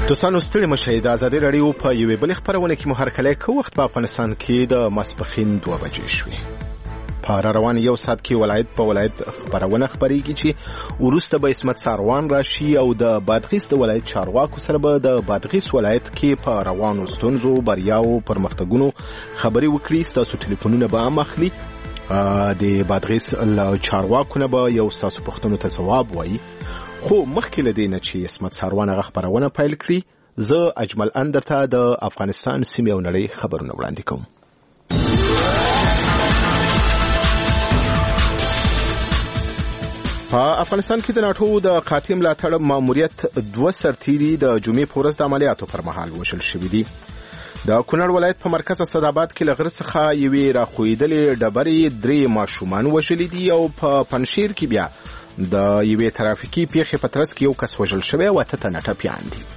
دوستانو ستړي مشئ د ازادي رادیو په یوې بلې خپرونه کې مو هرکلی کوو. وخت په افغانستان کې د ماسپښین 2 بجې شوې. په روان یو ساعت کې ولایت په ولایت خبرونه خبرېږي چې وروسته به اسمت ساروان راشي او د بادغیس د ولایت چارواکو سره به د بادغیس ولایت کې په روانو ستونزو بریاو پرمختګونو خبرې وکړي. ستاسو ټلیفونونه به هم اخلي. د بادغیس چارواکو نه به یو ستاسو پوښتنو ته ځواب وایي. خو مخکې له دې نه چې اسمت ساروان هغه خبرونه پیل کړي، زه اجمل اندرته د افغانستان سیمې او نړۍ خبرونه وړاندې کوم. په افغانستان کې د ناټو د قاطع ملاتړ ماموریت 2 سرتیري د جمعې په ورځ د عملیاتو پر مهال وژل شوي دي. د کونړ ولایت په مرکز اسداباد کې له غره څخه یوې راخویدلې ډبرې 3 ماشومان وژلي دي او په پنشیر کې بیا د یوې ترافیکي پیښې په ترڅ کې یو کس وژل شوی او 8 تنه ټپیان دي.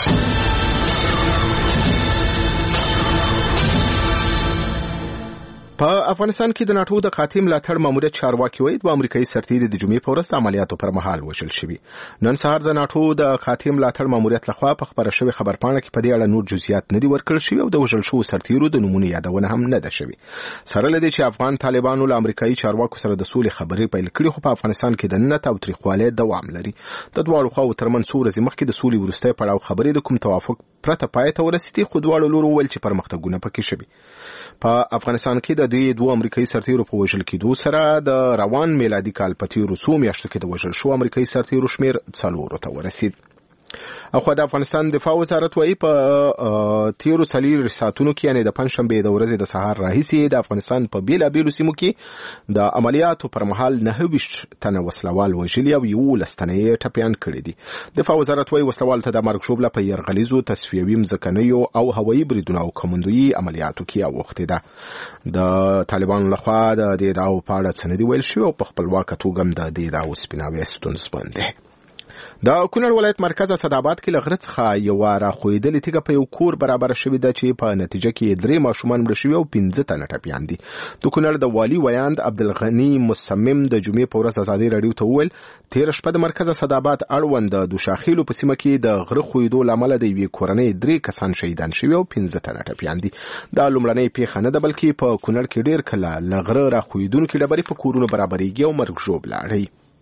په افغانستان کې د ناټو د قاطع ملاتړ ماموریت چارواکي وایي 2 امریکایي سرتیري د جمعې په ورځ د عملیاتو پر مهال وژل شوي. نن سهار د ناټو د قاطع ملاتړ ماموریت لخوا په خبره شوې خبرپاڼه کې په دې اړه نور جزئیات نه دي ورکړل شوي او د وژل شوو سرتیرو د نومونو یادونه هم نه ده شوې. سره له دې چې افغان طالبانو له امریکایي چارواکو سره د سولې خبرې پیل کړې، خو په افغانستان کې د ننت او تریخوالي دوام لري. د دواړو خواو ترمنځ څو ورځې مخکې د سولې وروستی پړاو خبرې د کوم توافق پرته پای ته ورسېدې، خو دواړو لورو وویل چې پرمختګونه پکې شوي. په افغانستان کې د دې 2 امریکایي سرتیرو په وژل کېدو سره د روان میلادي کال په تیرو څو میاشتو کې د وژل شو امریکایي سرتیرو شمیر 4 ته ورسید. او خو د افغانستان دفاع وزارت وایي په تیرو 4 ساعتونو کې، یعنی د پنځشنبې د ورځې د سهار راهیسې د افغانستان په بیلابیلو سیمو کې د عملیاتو پر مهال 29 تنه وسلوال وژلي او 11 تنه یې ټپیان کړي دي. دفاع وزارت وایي وسلوال ته د مرګ ژوبله په یرغلیزو تصفیوي مځکنیو او هوایي بریدونو او کمندویي عملیاتو کې اوښتې ده. د طالبانو لخوا د دې ادعاو په اړه څه نه دي ویل شوي او په خپلواکه توګه هم د دې ادعاو سپیناوی ستونزمن دی. د کونړ ولایت مرکز اسداباد کې له غره څخه یوه راخویدلې تیږه په یو کور برابره شوې ده چې په نتیجه کې 3 ماشومان مړه شوي او 15 تنه ټپیان دي. د کونړ د والي ویاند عبدالغني مصمم د جمعې په ورځ ازادي رادیو ته وویل تېره شپه د مرکز اسداباد اړوند د دوشاخیلو په سیمه کې د غره خویدو له امله د یوې کورنۍ 3 کسان شهیدان شوي او 15 تنه ټپیان دي. دا لومړنۍ پیښه نه ده، بلکې په کونړ کې ډېر کله له غره راخویدونکې ډبرې په کورونو برابرېږي او مرګ ژوبله اړوي.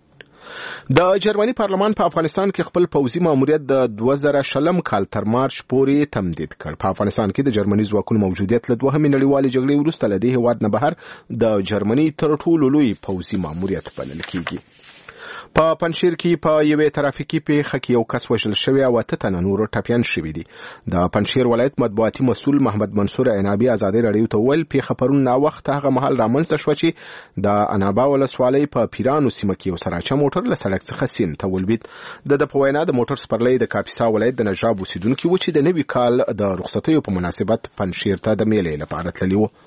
د جرمني پارلمان په افغانستان کې خپل پوځي ماموریت د 2020 کال تر مارچ پورې تمدید کړ. په افغانستان کې د جرمني ځواکونو موجودیت له 2 نړیوالې جګړې وروسته له دې هېواد نه بهر د جرمني تر ټولو لوی پوځي ماموریت بلل کېږي. په پنشیر کې په یوې ترافیکي پیښه کې یو کس وژل شوی او 8 تنه نور ټپیان شوي دي. د پنشیر ولایت مطبوعاتي مسؤل محمد منصور عنابي ازادي رادیو ته ویل پیښه پرون ناوخته هغه مهال رامنځته شوه چې د عنابه ولسوالۍ په پیرانو سیمه کې یو سراچه موټر له سړک څخه سیند ته ولوېد. د په وینا د موټر سپرلی د کاپیسا ولایت د نجراب اوسیدونکي و چې د نوي کال د رخصتیو په مناسبت پنشیر ته د میلې لپاره تللي وو.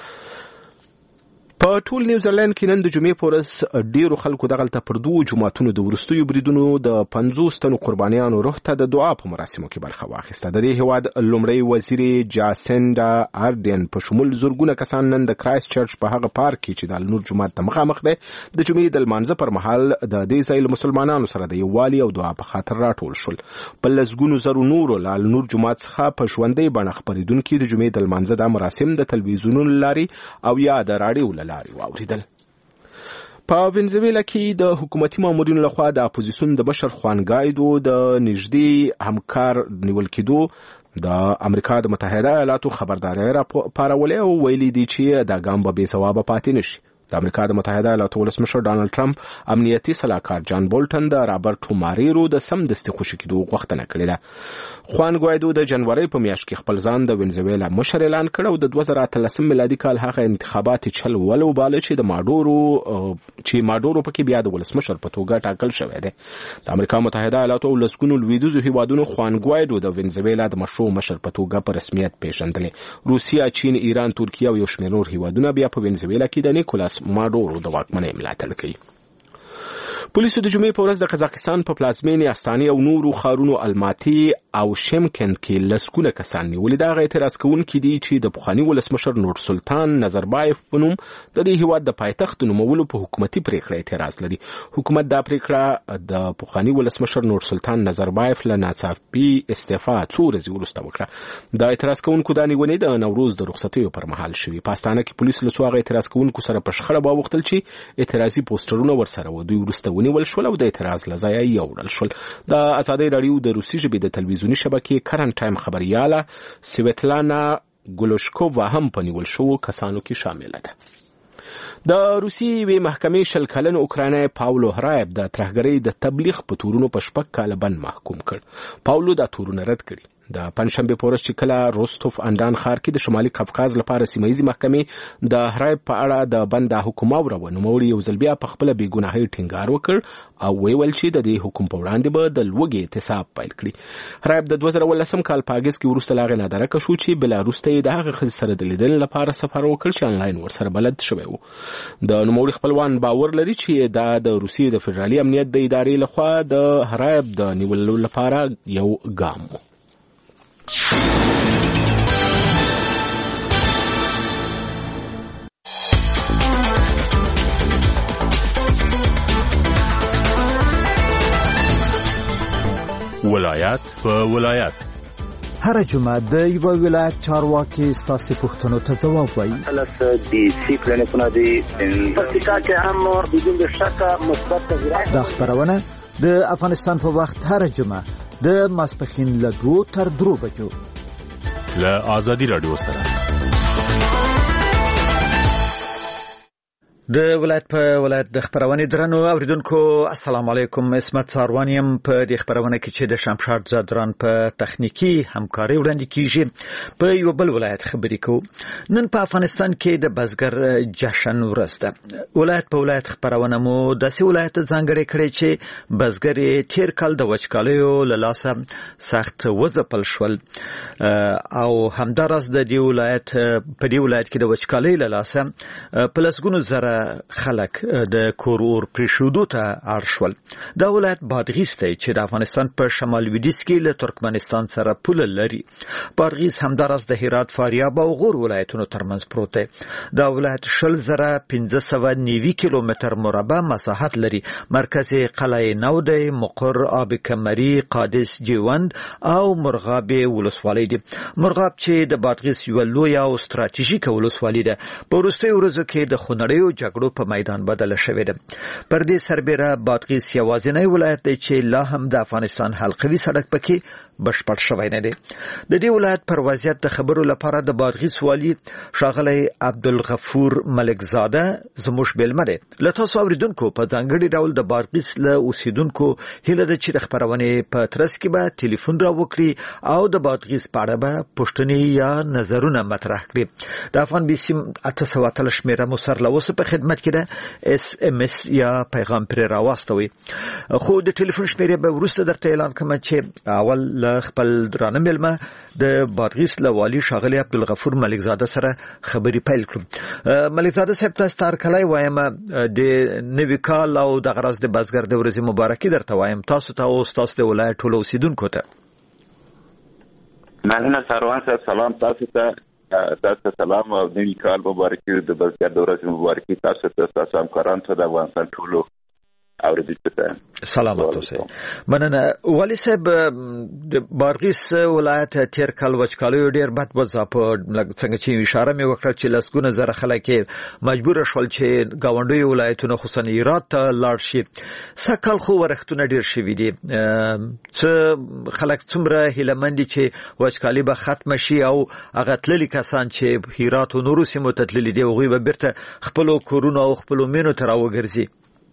په ټول نیوزیلند کې نن د جمعې په ورځ ډیرو خلکو دغلته پر 2 جوماتونو د وروستیو بریدونو د 50 تنو قربانیانو روح ته د دعا په مراسمو کې برخه واخیسته. د دې هېواد لومړی وزیر جاسینډا آردین په شمول زرګونه کسان نن د کرایست چرچ په هغه پارک کې چې د النور جومات ته مخامخ دی د جمعې د لمانځه پر مهال د دې ځای له مسلمانانو سره د یووالي او دعا په خاطر راټول شول. په لسګونو زرو نورو له النور جومات څخه په ژوندۍ بڼه خپرېدونکي د جمعې د لمانځه دا مراسم د تلویزیونونو له لارې او یا د راډیو له لارې واوریدل. په وینزویلا کې د حکومتي مامورینو لخوا د اپوزیسیون د مشر خوان ګایدو د نږدې همکار نیول کېدو د امریکا د متحده ایالاتو خبرداری راپارولې او ویلي دي چې دا ګام به بې ځوابه پاتې نشي. د امریکا د متحده ایالاتو ولسمشر ډانلډ ټرمپ امنیتي سلاکار جان بولټن د رابرټو ماریرو د سمدستي خوشي کېدو غوښتنه کړې ده. خوان ګوایدو د جنوري په میاشت کې خپل ځان د وینزویلا مشر اعلان کړ او د 2013 میلادي کال هغه انتخابات چل ولوباله چې ماډورو پکې بیا د ولسمشر په توګه ټاکل شوی دی. د امریکا متحده ایالاتو او لسګونو لویدیځو هیوادونو خوان ګوایدو د وینزویلا د مشروع مشر په توګه په رسمیت پیژندلې. روسیا، چین، ایران، ترکیه او یو شمېر نور هیوادونه بیا په وینزویلا کې د نیکولاس ماډورو د واکمنۍ ملاتړ کوي. پولیسو د جمعې په ورځ د قزاقستان په پلازمینې استانې او نورو ښارونو الماتي او شیمکند کې لسګونه کسان نیولي. دغه اعتراض کوونکي دي چې د پخواني ولسمشر نور سلطان نظربایف په نوم د دې هیواد د پایتخت نومولو په حکومتي پریکړه اعتراض لري. حکومت دا پریکړه د پخواني ولسمشر نور سلطان نظربایف له ناڅاپي استعفا څو ورځې وروسته وکړه. د اعتراض کوونکو دا نیونې د نوروز د رخصتیو پر مهال شوې. په استانه کې پولیس له څو هغه اعتراض کوونکو سره په شخړه واوښتل چې اعتراضي پوسټرونه ورسره و. دوی وروسته ونیول شول او د اعتراض له ځایه یوړل شول. د ازادۍ راډیو د روسي ژبې د تلویزیوني شبکې کرن ټایم خبرياله سویتلانا ګولوشکووا هم په نیول شوو کسانو کې شامله ده. د روسي یوې محکمې 20 کلن اوکرایني پاولو هرایب د ترهګرۍ د تبلیغ په تورونو په 6 کاله بند محکوم کړ. پاولو دا تورونه رد کړي. د پنځشنبه په ورځ چې کله روستوف اندان ښار کې د شمالي قفقاز لپاره سیمایي محکمې د هرایب په اړه د بند حکم اوروه، نوموړي یو ځل بیا په خپل بېګناهۍ ټینګار وکړ او ویل چې د دې حکم په وړاندې به د لوږې اعتصاب پیل کړي. هرایب د 2018 کال په اګست کې وروسته لاغې نادرکه شو چې بلاروس ته د هغه ښځې سره د لیدل لپاره سفر وکړ چې انلاین ورسره بلد شوی و. د نوموړي خپلوان باور لري چې دا د روسیې د فدرالي امنیت د ادارې لخوا د هرایب د نیولو لپاره یو ګام و. ولایت په ولایت هر جمعه د یو ولایت چارواکي ستاسو پوښتنو ته ځواب وایي. دي سی پلانونه دي پکې کې هم بدون شک مثبت تغیرات. دا خبرونه د افغانستان په وخت هر جمعه د ماسپخین له 2 تر 3 بجو له ازادي رادیو سره. د ولایت په ولایت د خبرونې درنو اوریدونکو السلام علیکم. اسمت ساروانیم په دې خبرونه کې چې د شمشاد زادران په تخنیکی همکاري وړاندې کیږي. په یو بل ولایت خبرې کوو. نن په افغانستان کې د بزګر جشن ورځ ده. ولایت په ولایت خبرونه مو د سی ولایت ځانګړي کړي چې بزګر تیر کال د وچکالیو له لاسه سخت وځپل شول او همدارس د دې ولایت په دې ولایت کې د وچکالۍ له لاسه پلسګونو زره خلک د کورور پریښودو ته اړ شول. دا ولایت بادغیس دی چې د افغانستان په شمال لویدیځ کې له ترکمنستان سره پوله لري. بادغیس همدارس د هرات، فاریاب او غور ولایتونو ترمنځ پروت دی. دا ولایت 1590 کیلومتر مربع مساحت لري. مرکز قلعه نو دی، مقر، آب کمري، قادس، جیوند او مرغاب ولسوالۍ دي. مرغاب چې د بادغیس یو لوی او ستراتیژیک ولسوالۍ ده، په وروستیو ورځو کې د خونړیو جګړو په میدان بدل شوې ده. پر دې سربېره بادغیس یوازینی ولایت دی چې لا هم د افغانستان حلقوي سړک پکې بشپړ شوی نه دی. د دې ولایت پر وضعیت د خبرو لپاره د بادغیس والی ښاغلی عبدالغفور ملکزاده زموږ بیلمه دی. له تاسو اوریدونکو په ځانګړي ډول د بادغیس له اوسیدونکو هیله ده چې د خبرونې په ترڅ کې به ټلیفون را وکړي او د بادغیس په اړه به پوښتنې یا نظرونه مطرح کړي. د افغان بي سي 813 شمیره مو سره له اوسه په خدمت کې ده. SMS یا پیغام پرې راواستوي. خو د ټلیفون شمیرې به وروسته درته اعلان کوم چې اول خپل درانه ملمه د بادغیس له والی ښاغلی عبدالغفور ملکزاده سره خبرې پیل کړو. ملکزاده صاحب تاسو ته هرکلی وایم. د نوي کال او د غرض د بزګر د ورځې مبارکي درته وایم تاسو ته او تاسو د ولایت ټول اوسیدونکو ته. مننه ساروان صاحب. سلام تاسو ته سلام او نوي کال مبارکي د بزګر د ورځې مبارکي تاسو ته تاسو همکارانو ته د افغانستان ټولو اوریدونکو ته سلامات اوسئ. مننه. والی صاحب د بادغیس ولایت تیر کال وچکالیو ډیر بد وځاپ څنګه چې اشاره مې وکړه چې لسګونه زره خلک مجبور شول چې گاونډي ولایتونو خصوصا هرات ته لاړ شي. سکل خو ورختونه ډیر شوي دي. څه خلک څومره هیلمند دي چې وچکالي به ختم شي او هغه تللي کسان چې هرات او نورو سیمو ته تللي دي هغوی به بیرته خپلو کورونو او خپلو مینو ته راوګرځي.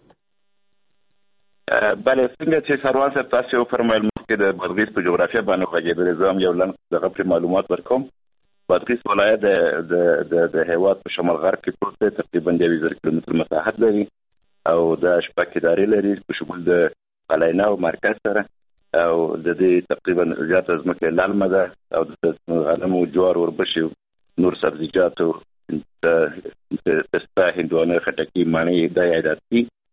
بله څنګه چې سروان صاحب تاسو فرمایل مخکې د بادغیس په جغرافیه باندې غږېدل زم یو لنډ دغه پر معلومات ورکوم. بادغیس ولایت د هیواد په شمال غرب کې پروت دی. تقریبا 1000 کیلومتر مساحت لري او د شپږ ادارې لري په شمول د قلعه نو مرکز سره او د دې تقریبا زیاته ځمکه للمه ده او د غنمو، جوار، وربشې، نور سبزیجاتو، پسته، هندوانه، خټکي، مڼې د عادتي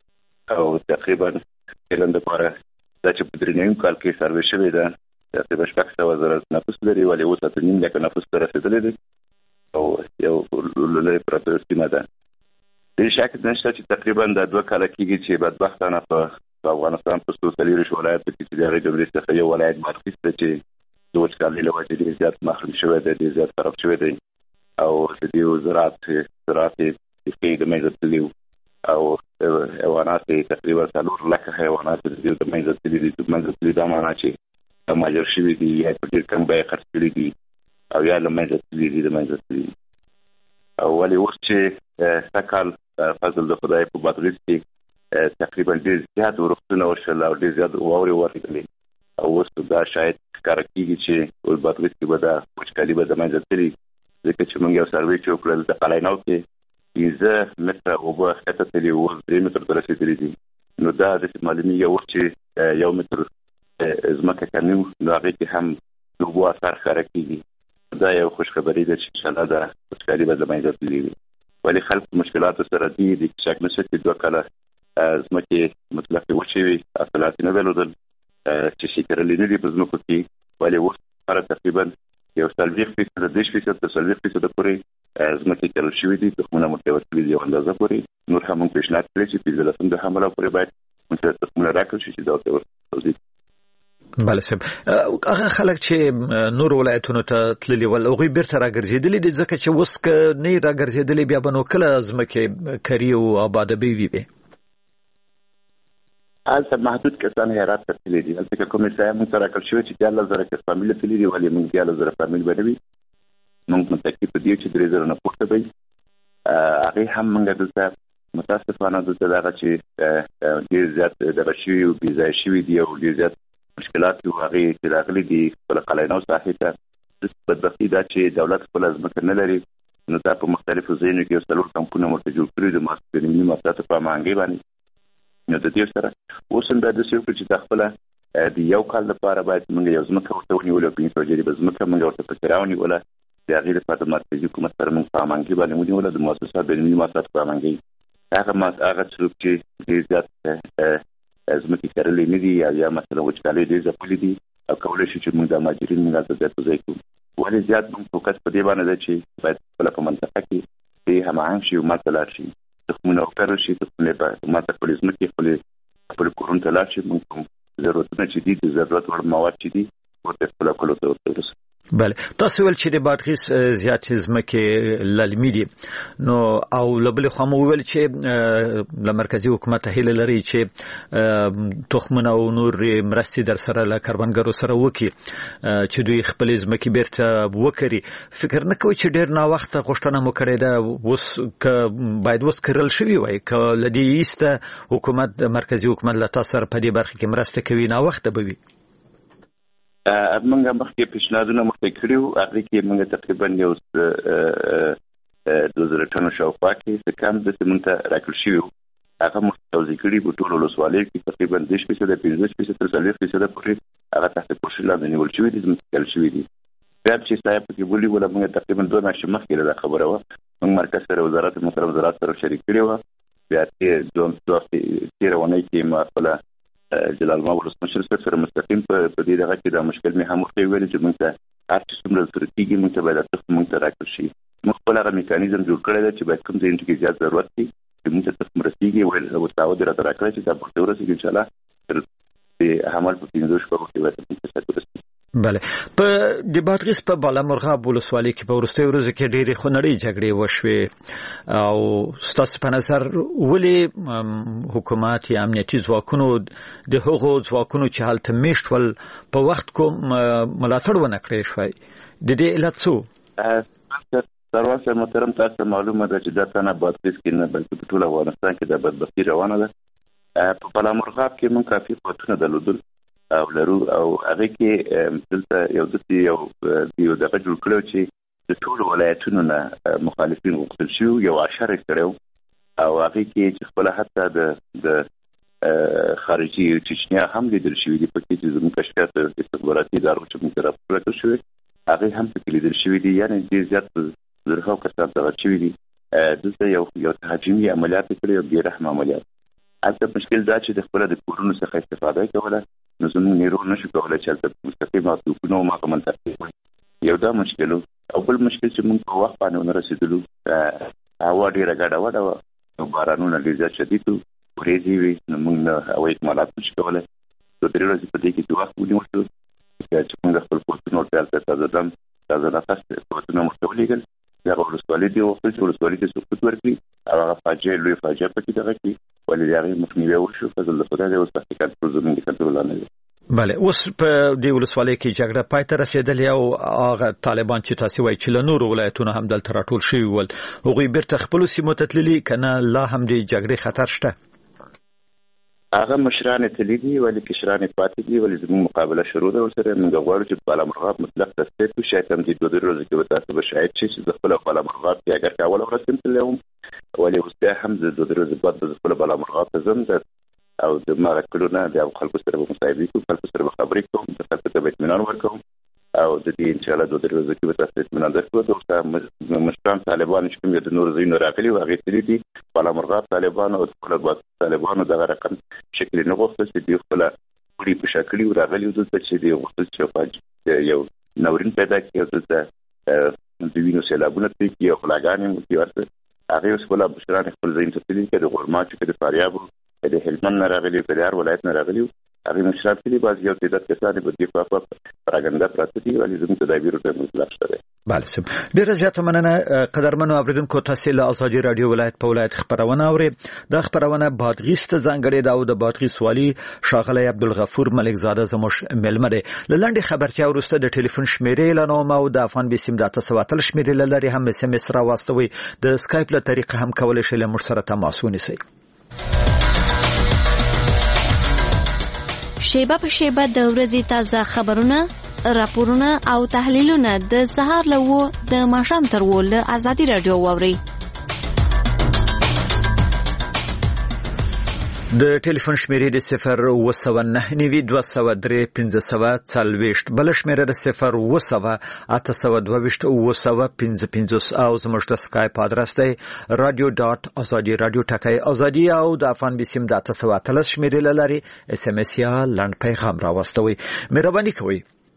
او تقریبا کلند لپاره د چې په درنیم کال کې سروې شوې ده تقریبا 600,000 نفوس لري ولې اوس ته نیم لک نفوس ته رسیدلې دي او یو لوی پروسه ده. د شک نشته چې تقریبا د 2 کال کېږي چې بدبختانه په افغانستان په څلور ولایت کې چې د جمهوریت څخه یو ولایت بادغیس ته چې د وچکالۍ له وجې ډېر زیات محروم شوی دی، ډېر زیات خراب شوی دی او د دې زراعت کې د منځه تللي او حیوانات تقریبا 4 لک حیوانات د منځه تللي دا معنی چې ماجر شوي دي یا په ډېر کم بیه خرڅ کړي دي او یا له منځه تللي دي او ولې اوس چې سږکال فضل د خدای په بادغیس کې تقریبا ډېر زیات ورښتونه وشول او ډېر زیات واورې ورېدلې او اوس دا شاید ښکاره کېږي چې بادغیس کې به دا وچکالي به د منځه تللي ځکه چې موږ یو سروې چې وکړل د قلعینو کې 15 متره اوبه ښکته تللي اوس 3 مترو ته رسېدلي دي نو دا داسې معلومیږي اوس چې 1 متر ځمکه کمي وو نو هغې کې هم د اوبو اثر ښکاره کېږي. دا یو خوشخبري ده چې انشاءالله دا وچکالي به د منځه تللي وي ولې خلک په مشکلاتو سره دي د شک نشته چې 2 کاله ځمکې مطلقې وچې وي حاصلات یې نه درلودل چې شي کرلي نه دي په ځمکو کې ولې اوس هره تقریبا یو 40% تر 30% پورې ځمکې کرل شوي دي تخمونه موږ ته ورکړي دي یو اندازه پورې نور هم موږ پیشنهاد کړی چې 15 د حمله پورې باید موږ ته تخمونه راکړل شي چې دا ورته ورسوي. بله صاحب هغه خلک چې نور ولایتونو ته تللي ول هغوی بیرته راګرځېدلي دي ځکه چې اوس که نه یې راګرځېدلي بیا به نو کله ځمکې کري او آباده به وي هلته محدود کسان هرات ته تللي دي هلته که کوم ځای موږ ته راکړل شوی چې 14,000 کس فامیل تللي دي ولې موږ 14,000 فامیل به نه وي موږ متکي په دې چې 3,000 نه پورته وي هغې هم موږ دلته متاسفانه دلته دغه چې ډېر زیات دغه شوي او بې ځایه شوي دي او ډېر زیات مشکلات یو هغې چې راغلي دي خپله قلعینو ساحې ته بدبختي دا چې دولت خپله ځمکه نه لري نو دا په مختلفو ځایونو کې یو 4 کمپونه ورته جوړ کړي د ماسټریني ماسټاتو په مانګې باندې نو د دې سره اوس هم دا داسې وکړو چې دا خپله د یو کال لپاره باید موږ یو ځمکه ورته ونیولو 500 جریبه ځمکه موږ ورته پکې راونیوله د هغې لپاره د مرکزي حکومت سره موږ په مانګې باندې ونیوله د مؤسسات بینالمللي مؤسساتو په مانګې هغه څوک چې ډېر زیات ځمکې کرلې نه دي یا مثلا وچکالۍ ډېر ځپلي دي او کولی شو چې موږ د مهاجرین موږ هلته ځای په ځای کړو ولې زیات موږ فوکس په دې باندې ده چې باید خپله په منطقه کې دې هماهنګ شي او ماته لاړ شي تخمونه وکرل شي تخمونه ماته خپلې ځمکې خپلې کورونو ته لاړ شي موږ کوم ضرورتونه چې دي د ضرورت وړ مواد چې دي ورته خپله کلو ته ورسوو. بله تاسو ویل چې د بادغیس زیاتې ځمکې للمي دي نو او له بلې خوا مو وویل چې له مرکزي حکومت هیله لري چې تخمونه او نور مرستې در سره له کروندګرو سره وکړي چې دوی خپلې ځمکې بیرته وکري فکر نه کوئ چې ډېر ناوخته غوښتنه مو کړې ده اوس که باید اوس کرل شوي وای که له دې ایسته حکومت مرکزي حکومت له تاسو سره په دې برخه کې مرسته کوي ناوخته به وي؟ موږ مخکې پیشنهادونه مخکې کړي وو هغې کې موږ تقریبا یو 2,000 ټنو شاوخوا کې څه کم داسې موږ ته راکړل شوي وو هغه موږ توضیح کړي په ټولو ولسوالیو کې تقریبا 10% 15% تر 40% پورې هغه تحت پوښښ لاندې نیول شوي دي ځمکې کرل شوي دي بیا چې صاحب پکې ونیوله موږ تقریبا 2 میاشتې مخکې دا خبره وه موږ مرکز سره محترم وزارت سره شریک کړې وه بیا تېره اونۍ کې ما خپله جلال ما ولسمشر سره مستقیم په دې دغه کې دا مشکل مې هم ورته ویلي چې موږ ته هر چې څومره ضرورت کېږي موږ ته باید تخم موږ ته راکړل شي موږ خپل هغه میکانیزم جوړ کړی دی چې باید کوم ځایونو کې زیات ضرورت وي چې موږ ته تخم رسېږي ویل تعهد یې راته راکړی چې دا پورته ورسېږي انشاءالله تر د حمل په 15 شپږو کې باید موږ ته ورسېږي. بله په د بادغیس په بالامرغاب ولسوالۍ کې په وروستیو ورځو کې ډېرې خونړۍ جګړې وشوې او ستاسو په نظر ولې حکومت یا امنیتي ځواکونو د هغو ځواکونو چې هلته میشت ول په وخت کوم ملاتړ ونه کړی شوی د دې علت څه سروان صاحب محترم تاسو معلومه ده چې دا تنه بادغیس کې نه بلکې په ټول افغانستان کې د بدبختي روانه ده په بالامرغاب کې موږ کافي قوتونه درلودل او لرو او هغه کې دلته یو دغه جوړ کړو چې د ټولو ولایتونو نه مخالفین غوښتل شو یو عشر کړو او هغه کې چې خپل حتی د خارجي چچنیا هم لیدل شوی دی په کې چې زموږ کشفیات استخباراتي ادارو چې موږ راپورته شوی هغه هم په کې لیدل شوی دی یعنی ډېر زیات زرخه کسان دغه شوی دي دلته یو تهاجمي عملیات کړي او بې رحمه عملیات البته مشکل دا چې د خپل د کورونو څخه استفاده کوله نو زموږ نیرو نشو کولای چې البته مستقیم او کوونو ما کوم ترتیب یو دا مشکل او بل مشکل چې موږ په وخت باندې ورسېدلو هوا ډیره ګډه وډه او بارانونه ډیر زیات شدید ورېږي وي نو موږ هوایي اکمالات نشو کولای د درې ورځې په دې کې د وخت ونیول شو چې موږ خپل پوسټونه ورته تازه نفس پوسټونه مختولېږل دغه ولسوالي دی وختل چې ولسوالي ته سقوط ورکړي او هغه فاجعه لوی فاجعه پکې دغه کې ولې د هغې مخنیوی وشو فضل د خدای دی اوس تحقیق کنټرول زموږ کنټرول لاندې دی بله اوس په دې ولسوالۍ کې جګړه پای ته رسېدلې او هغه طالبان چې تاسو وایي چې له نورو ولایتونو هم دلته راټول شوي ول هغوی بیرته خپلو سیمو ته تللي که نه لا هم د جګړې خطر شته هغه مشران تللي دي ولې کشران پاتې دي ولې زموږ مقابله شروع ده ورسره موږ غواړو چې بالامرغاب مطلق تصفیه کړو شاید هم دې 2 ورځې کې به تاسو به شاید شئ چې زه خپله بالامرغاب کې اگر که اوله ورځ یم تللی وم ولې اوس بیا هم زه 2 ورځې بعد به زه خپله بالامرغاب ته ځم او د مغه کلو نه د خلکو سره به مصاحبې کوم خلکو سره به خبرې کوم د خلکو ته به اطمینان ورکوم او د دې ان شاء الله 2 ورځې کې به تاسو اطمینان درکړو چې مشران طالبان چې کوم د نور ځایونو راغلي او هغې تللي دي بالامرغاب طالبان او خپل طالبانو دغه رقم شکل نه غوښتل چې دوی خپله وړي په شکل راغلي دلته چې دوی غوښتل چې یو ناورین پیدا کړي او دلته د وینو سیلابونه پرې کړي او غلاګانې وکړي ورته هغې اوس خپله مشران خپل ځایونو ته تللي که د غورماچو که د فاریاب که د هلمند نه راغلي که د هر ولایت نه راغلي هغې مشران تللي بعض یو تعداد کسان په دې خوا پراګنده پراته دي ولې زموږ تدابیرو ته مطلق شته دی بله صاحب ډېره زیاته مننه قدرمنو اورېدونکو تاسې له ازادي راډیو ولایت په ولایت خپرونه اورئ دا خپرونه بادغیس ته ځانګړې ده او د بادغیس والي ښاغلی عبدالغفور ملکزاده زموږ میلمه دی له لنډې خبرتیا وروسته د ټلیفون شمیرې اعلانوم او د افغان بیسیم د 883 شمیرې له لارې هم SMS راواستوئ د سکایپ له طریقه هم کولی شئ له موږ سره تماس ونیسئ شیبه په شیبه د ورځې تازه خبرونه راپورونه او تحلیلونه د سهار له 9 د ماښام تر 10 له ازادي رادیو واورئ د ټلیفون شمیرې د 02992031540 بل شمیره د 080822555 او زموږ د سکایپ ادرس دی radio.azadi او د افغان بیسیم د 883 شمیرې له لارې SMS یا لنډ پیغام راوستوئ مهرباني کوئ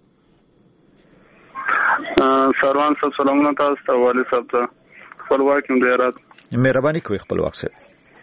سروان صاحب سلامونه تاسو ته والي صاحب ته خپلواک یم ډیرات مهرباني کوئ خپلواک صاحب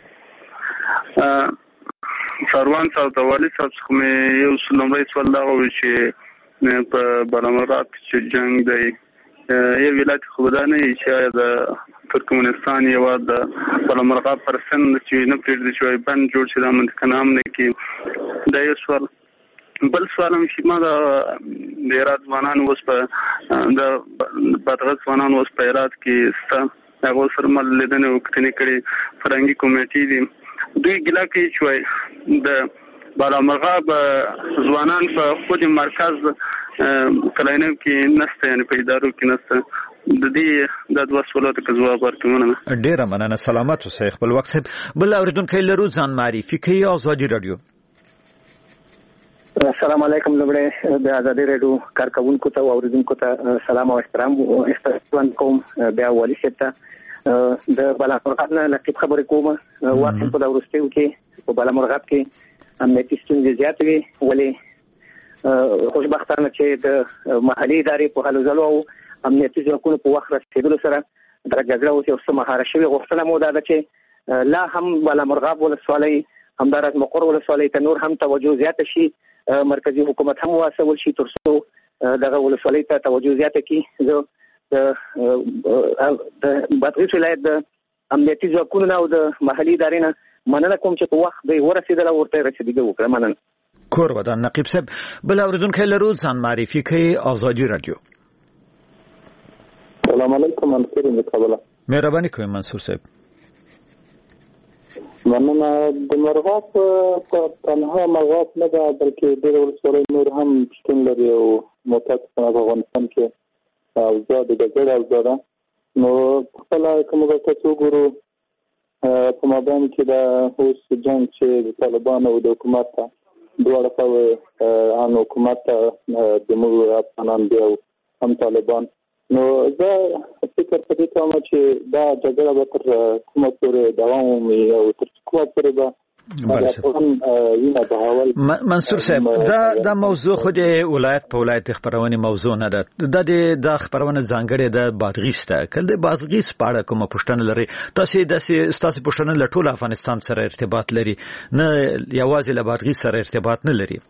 سروان صاحب ته والي صاحب څخه مې یو لومړی سوال دا و چې په بالامرغاب کې جنگ دی یو ولایت خو دا نه چې د ترکمنستان یو د بالامرغاب پر سند چې نه پریږدي چې بند جوړ شي د منطقه نام نه کې دا یو سوال بل سوال هم چې ما د هرات ځوانان اوس په د بادغیس ځوانان اوس په هرات کې هغه سره مل لیدنې وکړې کړي فرهنګي کمیټې دي دوی ګیله کوي چې د بالامرغاب ځوانان په خود مرکز کلاینو کې نسته یعنی په ادارو کې نسته د دې د دوه سوالاتو کې جواب ورکوم ډیره مننه سلامت اوسئ خپل وخت بل اوریدونکو لرو ځان معرفي کوي ازادي رادیو السلام علیکم لبړې د ازادي رادیو کارکونکو ته او اوریدونکو ته سلام او احترام کوم بیا والي صاحب ته د بالامرغاب نه لقب خبرې کوم واقعا په دورستیو کې په بالامرغاب کې امنیتي ستونزې زیاتې وي ولې خوشبختانه چې د محلي ادارې په هلو ځلو او امنیتي ځواکونو په وخت رسېدلو سره دغه جګړه اوس یو څه مهاره شوې غوښتنه مو دا ده چې لا هم بالامرغاب ولسوالۍ همداراز مقر ولسوالۍ ته نور هم توجه زیاته شي مرکزي حکومت هم واسول شي تر څو دغه ولسوالۍ ته توجه زیاته کړي زه د بادغیس ولایت د امنیتي ځواکونو او د محلي ادارې نه مننه کوم چې په وخت دی ورسېدل او ورته رسېدګي وکړه مننه کور ودان نقیب صاحب بل اوریدونکو لرو ځان معرفي کوي ازادي رادیو سلام علیکم منصور یم کابل مهرباني کوئ منصور صاحب مننه د مرغاب تنها مرغاب نه ده بلکې ډېر ولسوالۍ نور هم شتون لري او متاسفانه په افغانستان کې اوضاع د جګړې اوضاع ده نو خپله که موږ تاسو وګورو په مابین کې د اوس جنګ چې د طالبانو او د حکومت ته دواړه خواوې هم حکومت ته د موږ افغانان دي او هم طالبان نو زه فکر په دې کوم چې دا جګړه به تر کومه پورې دوام ومومي او تر کومه پورې به منصور صاحب دا موضوع خو د ولایت په ولایت خبرونه موضوع نه ده د خبرونه ځانګړې د بادغیس ته کله د بادغیس په اړه کومه پوښتنه لري تاسو پوښتنه له ټول افغانستان سره ارتباط لري نه یوازې له بادغیس سره ارتباط نه لري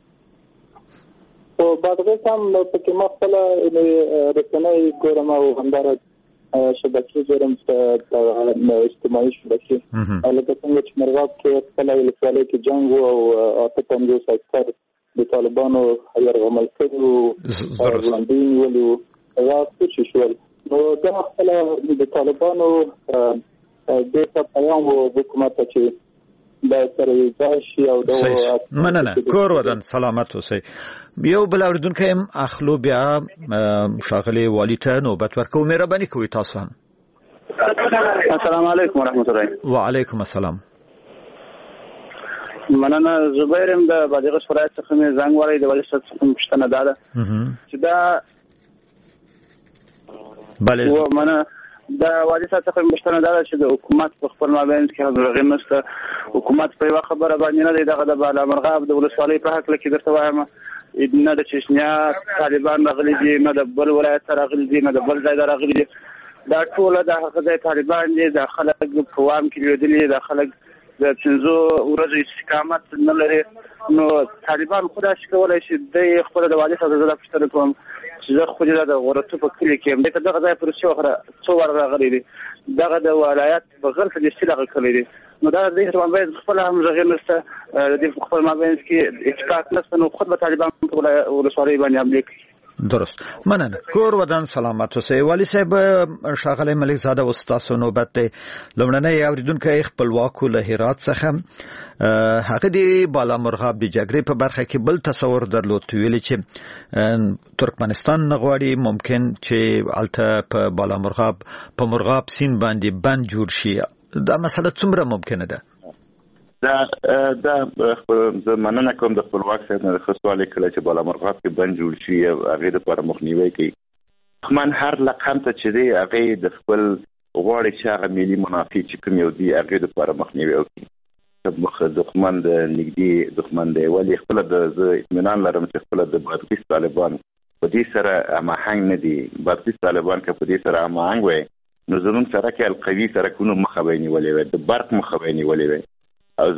او بادغیس هم په کې مخاله رسنۍ ګورم او همدارد شبکې جوړم د اجتماعي شبکې لکه څنګه چې مرغاب کې خپل ولسوالۍ کې جنگ او 50 اکثر د طالبانو يرغمل کړو ورلاندین ولو یا څه شول نو دا خپل د طالبانو د پیغام او حکومت چې دا سره داشي او د مننه کور ودان سلامت اوسئ یو بل اوریدونکو هم اخلو بیا شاغلی والی ته نوبت ورکو مهرباني کوئ تاسو هم السلام علیکم ورحمت الله وعلیکم السلام مننه زبیرم د بادغیس ولایت څخه مې زنګ وړی د ولایت څخه پوښتنه ده چې دا بله مننه د وادي څخه مشتنه ده چې د حکومت په خپل مابین کې حضور غنسته حکومت په یو خبره باندې نه دی دغه د بالا مرغاب د ولسوالۍ په حق کې درته وایم نه د چشنیا طالبان راغلي دي نه د بل ولایت راغلي دي نه د بل ځای راغلي دي دا ټول د هغه ځای طالبان دي د خلک په وام کې ویلي د خلک د 5 ورځې استقامت نه لري نو طالبان خدای شي کولای شي د خپل د وادي څخه د پښتنه کوم چې زه خو دې د ورته په کلی کې دغه ځای پر څو ور راغلي دي دغه د ولایت په غلط دي چې دغه کلی دي نو دا د هیڅ باندې خپل هم ځای نشته د خپل مابین کې اتفاق نشته نو خود به طالبان په ولسوالۍ باندې حمله کوي درست مننه کور ودان سلامت اوسئ والی صاحب شاغلی ملک زاده استاد نوبت دی لومړنۍ اوریدونکو خپلواکو له هرات څخه هغه دی بالا مرغاب د جګړې په برخه کې بل تصور درلود ویلي چې ترکمنستان نغواړي ممکن چې الته په بالا مرغاب په مرغاب سین باندې بند جوړ شي دا مسله څومره ممکنه ده دا مننه کوم د خپلواک صاحب نه خصوصي کله چې بالا مرغاب کې بند جوړ شي هغه د پر مخنیوي کوي من هر لقم ته چې دی هغه د خپل غواړي چې هغه ملي منافع چې کوم یو دی هغه د پر مخنیوي کوي مخه دښمن د نږدې دښمن دی ولی خپل د اطمینان لرم چې خپل د بادغیس طالبان په دې سره ماهنګ نه دي بادغیس طالبان کې په دې سره ماهنګ وي نو زموږ سره کې القوي سره کوم مخبېنی ولې وي د برق مخبېنی ولې وي او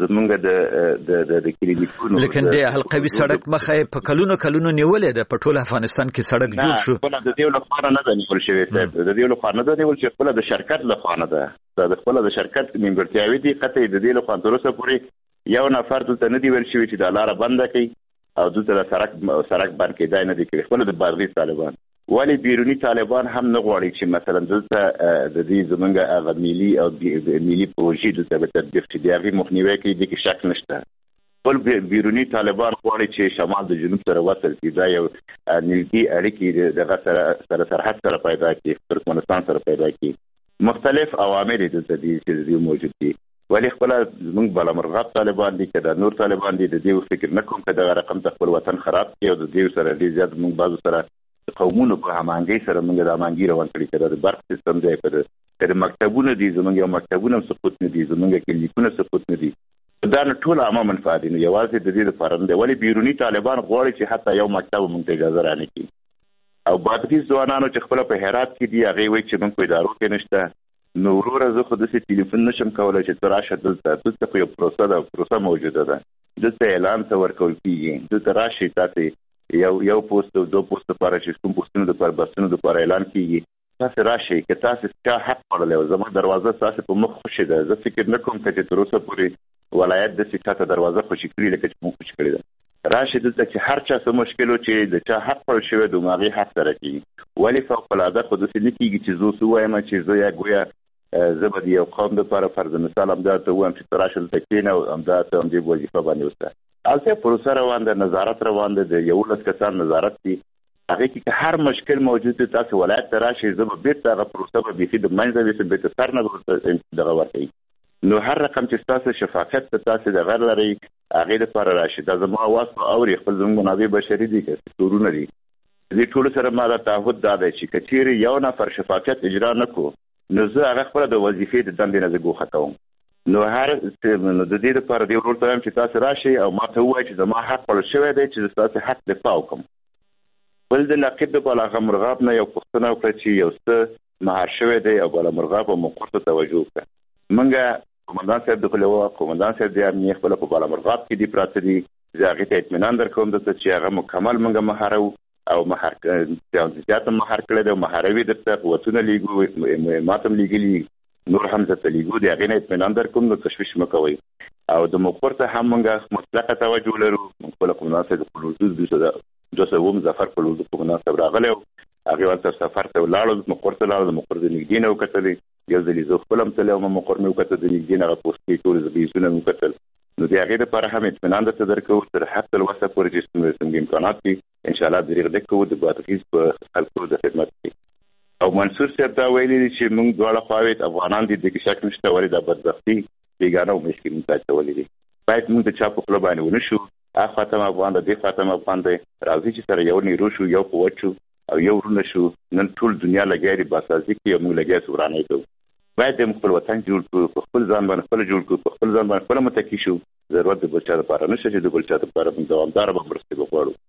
زمونږ د کلینیکونو لیکن د حلقوي سړک مخه په کلونو نیولې ده په ټول افغانستان کې سړک جوړ شو په د دې لپاره نه ده نیول شوی د دې لپاره نه ده نیول شوی خپل د شرکت لپاره نه ده د خپل د شرکت نیمګړتیاوي دي قطعي د دې لپاره تر اوسه پورې یو نفر دلته نه دی ویل شوی چې د لار بند کړي او دلته سړک بند کړي دا نه دي کړي خپل د بادغیس طالبان ولی بیرونی طالبان هم نه غواړي چې مثلا دلته د دې زمونږ هغه ملي او ملي پروژې دلته به تطبیق شي د هغې مخنیوی کوي د کې شک نشته ټول بیرونی طالبان غواړي چې شمال د جنوب سره وصل کړي دا یو نږدې اړیکې دغه سره سرحد سره پیدا کړي ترکمنستان سره پیدا کړي مختلف عوامل دلته دي چې موجود دي ولی خپل زمونږ بالا مرغاب طالبان دي که د نور طالبان دي د دې فکر نه کوم که دغه رقم ته خپل وطن خراب کړي او د دې سره ډېر زیات موږ بعضو سره قومونو په همانګۍ سره موږ د همانګۍ روان کړي که د برق سیستم دی که د مکتبونه دي زموږ یو مکتبونه هم سقوط نه دي زموږ کلینیکونه سقوط نه دي دا نه ټول عامه منفعه دي نو یوازې د دې لپاره نه دی ولې بیروني طالبان غواړي چې حتی یو مکتب موږ ته اجازه رانه کړي او بادغیس ځوانانو چې خپله په هرات کې دي هغې وایي چې موږ په ادارو کې نشته نو وروره زه خو داسې ټلیفون نشم کولی چې ته راشه دلته خو یو پروسه موجوده ده دلته اعلان ته ورکول کېږي دلته راشئ تاسې یو پوسټ او دو پوسټ لپاره چې کوم پوسټونو لپاره بسونو لپاره اعلان کیږي تاسو راشئ که تاسو چا حق پړلی زما دروازه تاسو په مخ خوشي ده زه فکر نه کوم چې تر اوسه پورې ولایت د سیټه دروازه خوشي کړی لکه چې موږ خوشي کړی ده راشئ دلته چې هر چا څه مشکل چې د چا حق پړ شوی د هغې حق سره کیږي ولې فوق العاده خو داسې نه کیږي چې زه څه وایم چې زه یا ګویا زه به د یو قوم دپاره فرض مثال همدا ته ووایم چې ته راشه دلته کښېنه او همدا ته همدې وظیفه باندې اوسه البته پروسه روان ده نظارت روان ده د 11 کسان نظارت دي هغه کې هر مشکل موجود دی تاسو ولایت ته راشئ زه به بیرته هغه پروسه به بیخي د منځه ویسم بیرته سر نه دغه ورکوي نو هر رقم چې تاسو شفافیت ته تاسو د غیر لرئ هغې دپاره راشئ دا زما اواز به اوري خپل زموږ منابع بشري دي که سکتورونه دي دې ټولو سره ما دا تعهد دا دی چې که چیرې یو نفر شفافیت اجرا نه کړو نو زه هغه خپله د وظیفې د دندې نه زه ګوښه کوم نو هر نو د دې لپاره دی ورته هم چې تاسو راشي او ما ته وایي چې زما حق ول شوی دی چې تاسو حق دفاع وکم. بل د لقب د بالا مرغاب نه یو پښتنه وکړه چې یو څه مهار شوی دی او بالا مرغاب او مقر ته توجه وکړه. منګه قومندان صاحب د خلوا قومندان صاحب د امنیت خپل په بالا مرغاب کې دی پراته دي چې هغه ته اطمینان درکوم چې هغه مکمل منګه مهارو او مهار ځاتم مهار کړی دی او مهاروي درته قوتونه لیږو ماتم لیږلي نور هم ته لیږو دی هغه نه اطمینان درکوم نو تشویش مکوئ. او د مقر ته هم منګه مطلقه توجه لرو. خپل قومندان صاحب د خلوص دوسوم ظفر په لوزو په مناسب راغلی هغه ورته سفر ته ولاړو مقر ته لاړو د مقر د نږدې نه وکتلې یو ځل زه خپل هم تلم مقر مې وکتل د نږدې نه پوسټې ټول زبېزونه مې وکتل. نو د هغې لپاره هم اطمینان درته درکوو تر حد الوسع پورې چې څنګه امکانات دي انشاءالله دریغ د کوو د بادغیس په خلکو د خدمت کې. او منصور صاحب دا ویلي دي چې موږ دواړه خواوې افغانان دي دغه شک نشته ولې د بدبختي بیګانه او مشکل مونږ ته ولې دي باید موږ د چا په خپل باندې ونشو خاتم افغان د دې خاتم افغان دی راځي چې سره یو نیرو شو یو قوت شو او یو ورونه شو نن ټول دنیا لګیاري باسازي کې موږ لګیا سورانه کوو. باید د خپل وطن جوړ کړو په خپل ځان باندې خپل جوړ کړو په خپل ځان باندې خپل متکی شو. ضرورت د بلچا لپاره نشته چې د بلچا لپاره موږ دوامدار به مرسته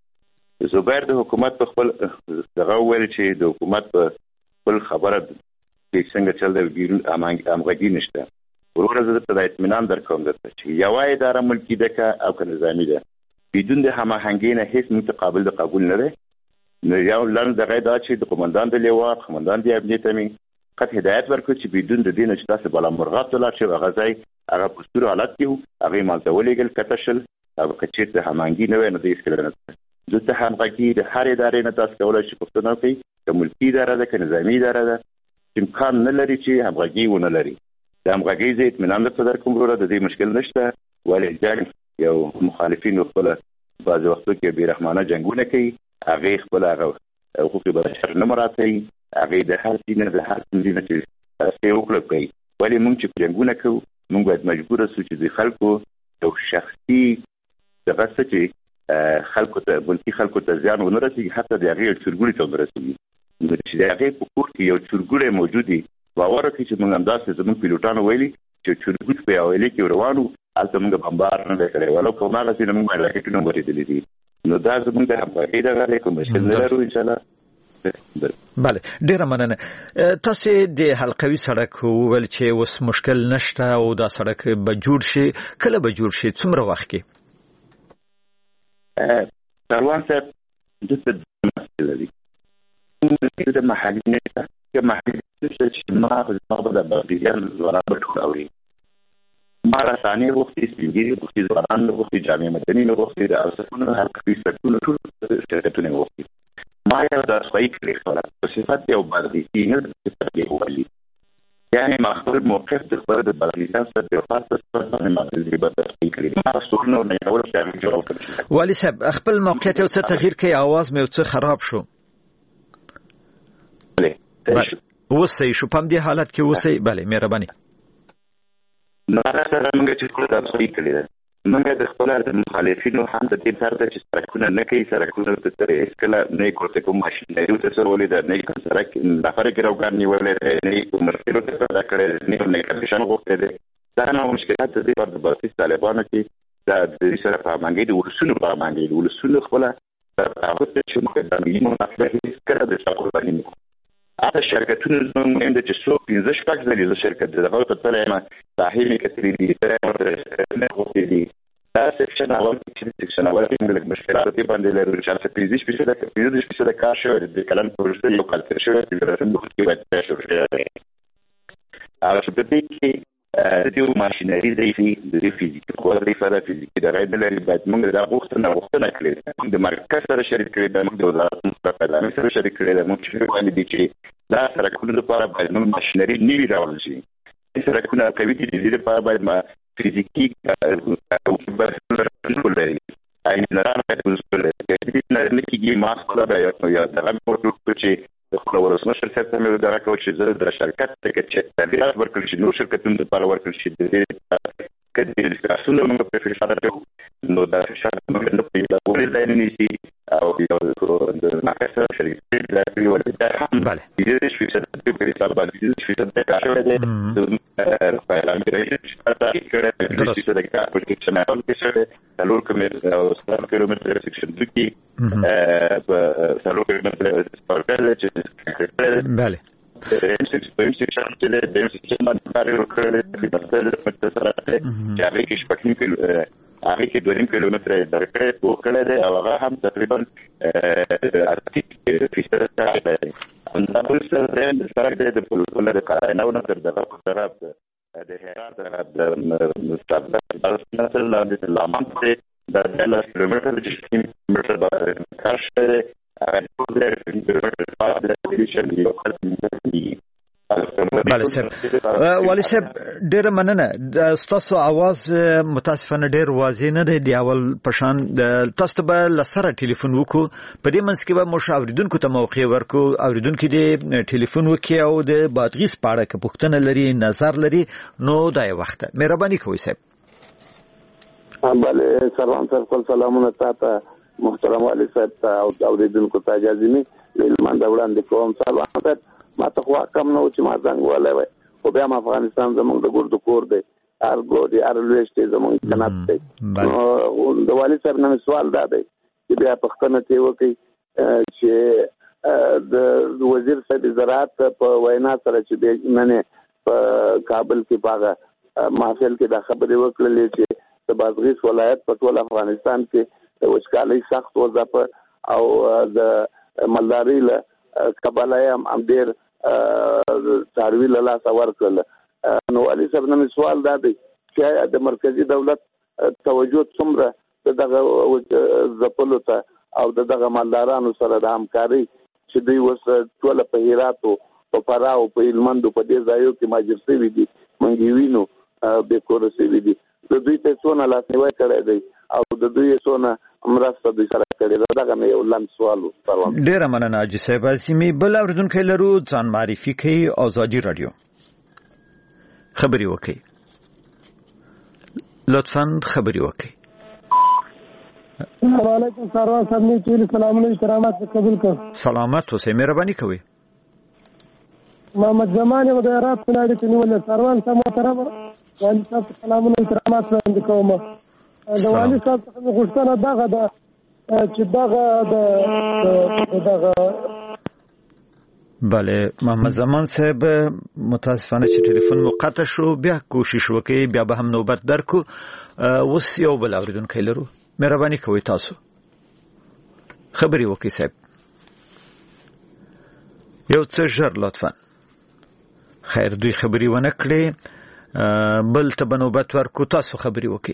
وکړو. زبیر د حکومت په خپل دغه ویل چې د حکومت په خپل خبره چې څنګه چل دی بیرون امغږی نشته. ورور زه ته د اطمینان درکوم درته چې یو اداره ملکی ده او که نظامی ده بدون د هماهنګۍ نه هیڅ متقابل د قبول نه دی. نو یو لن دغه دا چې د قومندان د لیوا قومندان د امنیت امین قط هدایت ورکړ چې بدون د دین چې تاسو بالا مرغاب ته لاړ شئ هغه ځای هغه په ستر حالت کې هغه مالته ولېږل کتشل او کچیر ته هماهنګي نه وي نو د اسکل نه دته همغږي د هر ادارې نه تاسو کولای شئ پښتنه کوي د ملکی اداره ده که نظامی اداره ده امکان نه لري چې همغږي ونه لري. د همغږي ځای اطمینان درته درکوم وروره د دې مشکل نشته. ولې جنګ یو مخالفین خپل بعض وختو کې بیرحمانه جنگونه کوي هغه خپل حقوق بشر نه مراعاتوي هغه د هر دین د هر دین چې تاسو وکړئ کوي. ولې موږ چې جنگونه کوو موږ باید مجبور اوسو چې د خلکو یو شخصي دغه څه چې خلکو ته بلکې خلکو ته زیان ونه رسېږي حتی د هغې چورګوړي ته ونه رسېږي. نو چې د هغې په کور کې یو چورګوړی موجود وي باور وکړئ چې موږ همداسې زموږ پیلوټانو ویلي چې چورګوټ په یو ویلې کې روان وو هلته موږ بمبار نه دی کړی ولو که هماغسې نه موږ باندې راکټونه ورېدلي دي. نو دا زموږ د همغږۍ دغه دی کوم مشکل نه لرو انشاءالله. بله ډیره مننه. تاسو د حلقوي سړک وویل چې اوس مشکل نشته او دا سړک به جوړ شي کله به جوړ شي څومره وخت کې؟ سروان صاحب دلته مسئله دي د محلي نشته که محلي نشته چې ما به د بغیزیان ځوانان به ټول اوري ما رسانې غوښتي سپینګیري غوښتي ځوانان غوښتي جامع مدني غوښتي د اوسفونو حلقوي سړکونه ټول شرکتونه غوښتي. ما یو د اصفایی کړی خبره په صفت یو بغیزي نه د صفت یو ولي یعنی ما خپل موقف د خبره د بغیزیان سره د خاص صفت باندې ما د اصفایی کړی ما رسولنو نه یو چې جوړ کړی. والي صاحب خپل موقعیت یو څه تغییر کوي आवाज مې یو څه خراب شو. اوسې شو په دې حالت کې اوسې بله مهرباني. نو هغه سره موږ چې ټول د اصفایی کړی ده موږ د خپل د مخالفینو هم د دې سره چې سرکونه نه کوي سرکونه ته تر اسکله نه کوته کوم ماشینري ته سره ولې د نه کوم سرک د فرق راوګر نیولې نه کوم مرسته ته پیدا کړې نه کمیشن غوښته ده دا نو مشکلات دي په باسي طالبانو کې د دې سره په مانګې د ورسونو په مانګې د ورسونو خپل هغه چې موږ د ملي منافعه اسکله د څاقو باندې هغه شرکتونه زموږ د چې څو 15 شپږ ځلې د شرکت دغه ته تللی ما صاحب کتري دي نه غوښتي دي دا سیکشن اول سیکشن اول کې موږ مشکلات دي باندې لرو چې په 15 کار شو د کلن پروژه یو کال تر شو د رسم د کې باید شروع شي هغه څه په کې د دې ماشينري د فزیک خو د فزیک د غیر لري باید موږ دا غوښتنه کړې د مرکز سره شریک کړې د موږ د وزارت مستقله سره شریک کړې د موږ چې باندې دي چې دا سره کول لپاره باید موږ ماشينري نیوي راوړل شي سره کول کوي چې د دې لپاره باید فزیکی او لري اې نه راځي نه کېږي ما خپل دا یو دا پروتوکول چې د خپل ورسمه شرکت ته مې دا راکوي چې زه د شرکت ته چې تغیرات ورکړل شي نو شرکتونو لپاره ورکړل شي د دې کډې د تاسو موږ په فشار راځو نو دا شرط موږ نه پیدا کولای نشي او یو د ناقصه شریک د ولې بله دې شي چې په حساب باندې شي چې دا شوی دی د پارلمان چې کړه چې د اپلیکیشن اول کې شوی د لور کیلومتر سیکشن 2 کې په سلو کیلومتر سپارکل چې بله سیکشن چې د سیکشن باندې کار وکړل چې په سره چې هغه کې شپږ کې 2 کیلومتر درکړې وکړل دی او هغه هم تقریبا 80% څخه دی دا ټول سره د سره د پولیسو د کارنامو تر دغه طرف د هرات د مستقبل نسل لاندې لامان ته د 10 کیلومتر چې کیلومتر باندې کار شوی بله صاحب والی صاحب ډیره مننه ستاسو आवाज متاسفانه ډیر واضح نه دی د اول پشان تاسو به لسره ټلیفون وکړو په دې منځ کې به مو اوریدونکو ته موقع ورکو اوریدونکو دې ټلیفون وکړي او د بادغیس پاړه کې پوښتنه لري نظر لري نو دای وخت مهرباني کوئ صاحب بله سلام سره سلامونه تاسو محترم والی صاحب او اوریدونکو ته اجازه می لمن دا وړاندې کوم سلام صاحب ما ته خو کم نو چې ما څنګه ولای وای خو بیا افغانستان زموږ د ګردو کور دی ارګو دی ارلويشت زموږ کنات دی د والی صاحب نن سوال دا دی چې بیا پښتنه ته وکي چې د وزیر صاحب زراعت په وینا سره چې نن په کابل کې باغه محفل کې دا خبرې وکړلې چې د بادغیس ولایت په ټول افغانستان کې وچکالي سخت وځه او د مالداري له قبایل هم ډېر څاروي له لاسه ورکړل نو علي صاحب نن سوال دا دی چې د مرکزی دولت توجه څومره دغه ځپلو ته او دغه مالدارانو سره د همکاري چې دوی وس ټول په هراتو په فراو په هلمند په دې ځایو کې ماجر سوي دي منګي وینو به کور سوي دي د دوی ته څونه لاسنیوي کړی دی او د دوی څونه مرسته دوی سره کړې ده دا یو لاند سوال و ډیره مننه حاجي صاحب سیمې بل اوریدونکو لرو ځان معرفي کوي آزادي رادیو خبري وکي لطفا خبري وکي السلام علیکم سروان صاحب نے ټول سلامونه کرامات قبول کړ سلامات اوسئ مهرباني کوئ محمد زمان یو د رات په لړ کې نیول سروان صاحب محترم والی صاحب سلامونه کرامات وړاندې کوم د والی صاحب څخه غوښتنه دغه ده چې دغه بله محمد زمان صاحب متاسفانه چې ټلیفون مو قطع شو بیا کوشش وکړئ بیا به هم نوبت درکو اوس یو بل اوریدونکی لرو مهرباني کوئ تاسو خبري وکړئ صاحب یو څه ژر لطفا خیر دوی خبري ونه کړې بل ته به نوبت ورکو تاسو خبري وکړئ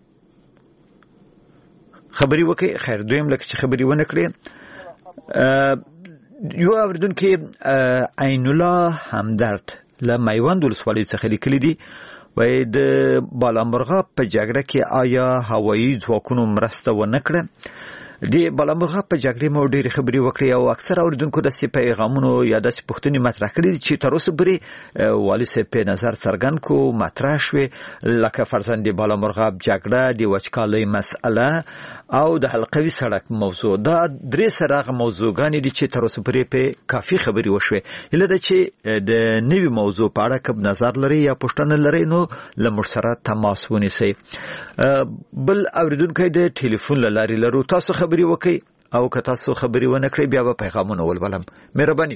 خیر دویم لکه چې خبري ونه کړې یو اوریدونکو عین الله همدرد له میوند ولسوالۍ څخه لیکلي دي وای د بالامرغه په جګړه کې آیا هوایي ځواکونو مرسته ونه کړه د بالامرغه په جګړې مو ډېرې خبرې وکړې او اکثر اوریدونکو داسې پیغامونو یا داسې پوښتنې مطرح کړې دي چې تر اوسه پورې والي صاحب په نظر څرګند کو مطرح شوې لکه فرضاً د بالامرغه جګړه د وچکالۍ مسأله او د حلقوي سړک موضوع دا درې سره هغه موضوعګانې دي چې تر اوسه پورې په کافي خبرې وشوې هیله ده چې د نوي موضوع په اړه کوم نظر لري یا پوښتنه لري نو له موږ سره تماس ونیسئ بل اوریدونکی د ټلیفون له لارې لرو تاسو خبرې وکړئ او که تاسو خبرې ونه کړئ بیا به پیغامونه ولولم مهرباني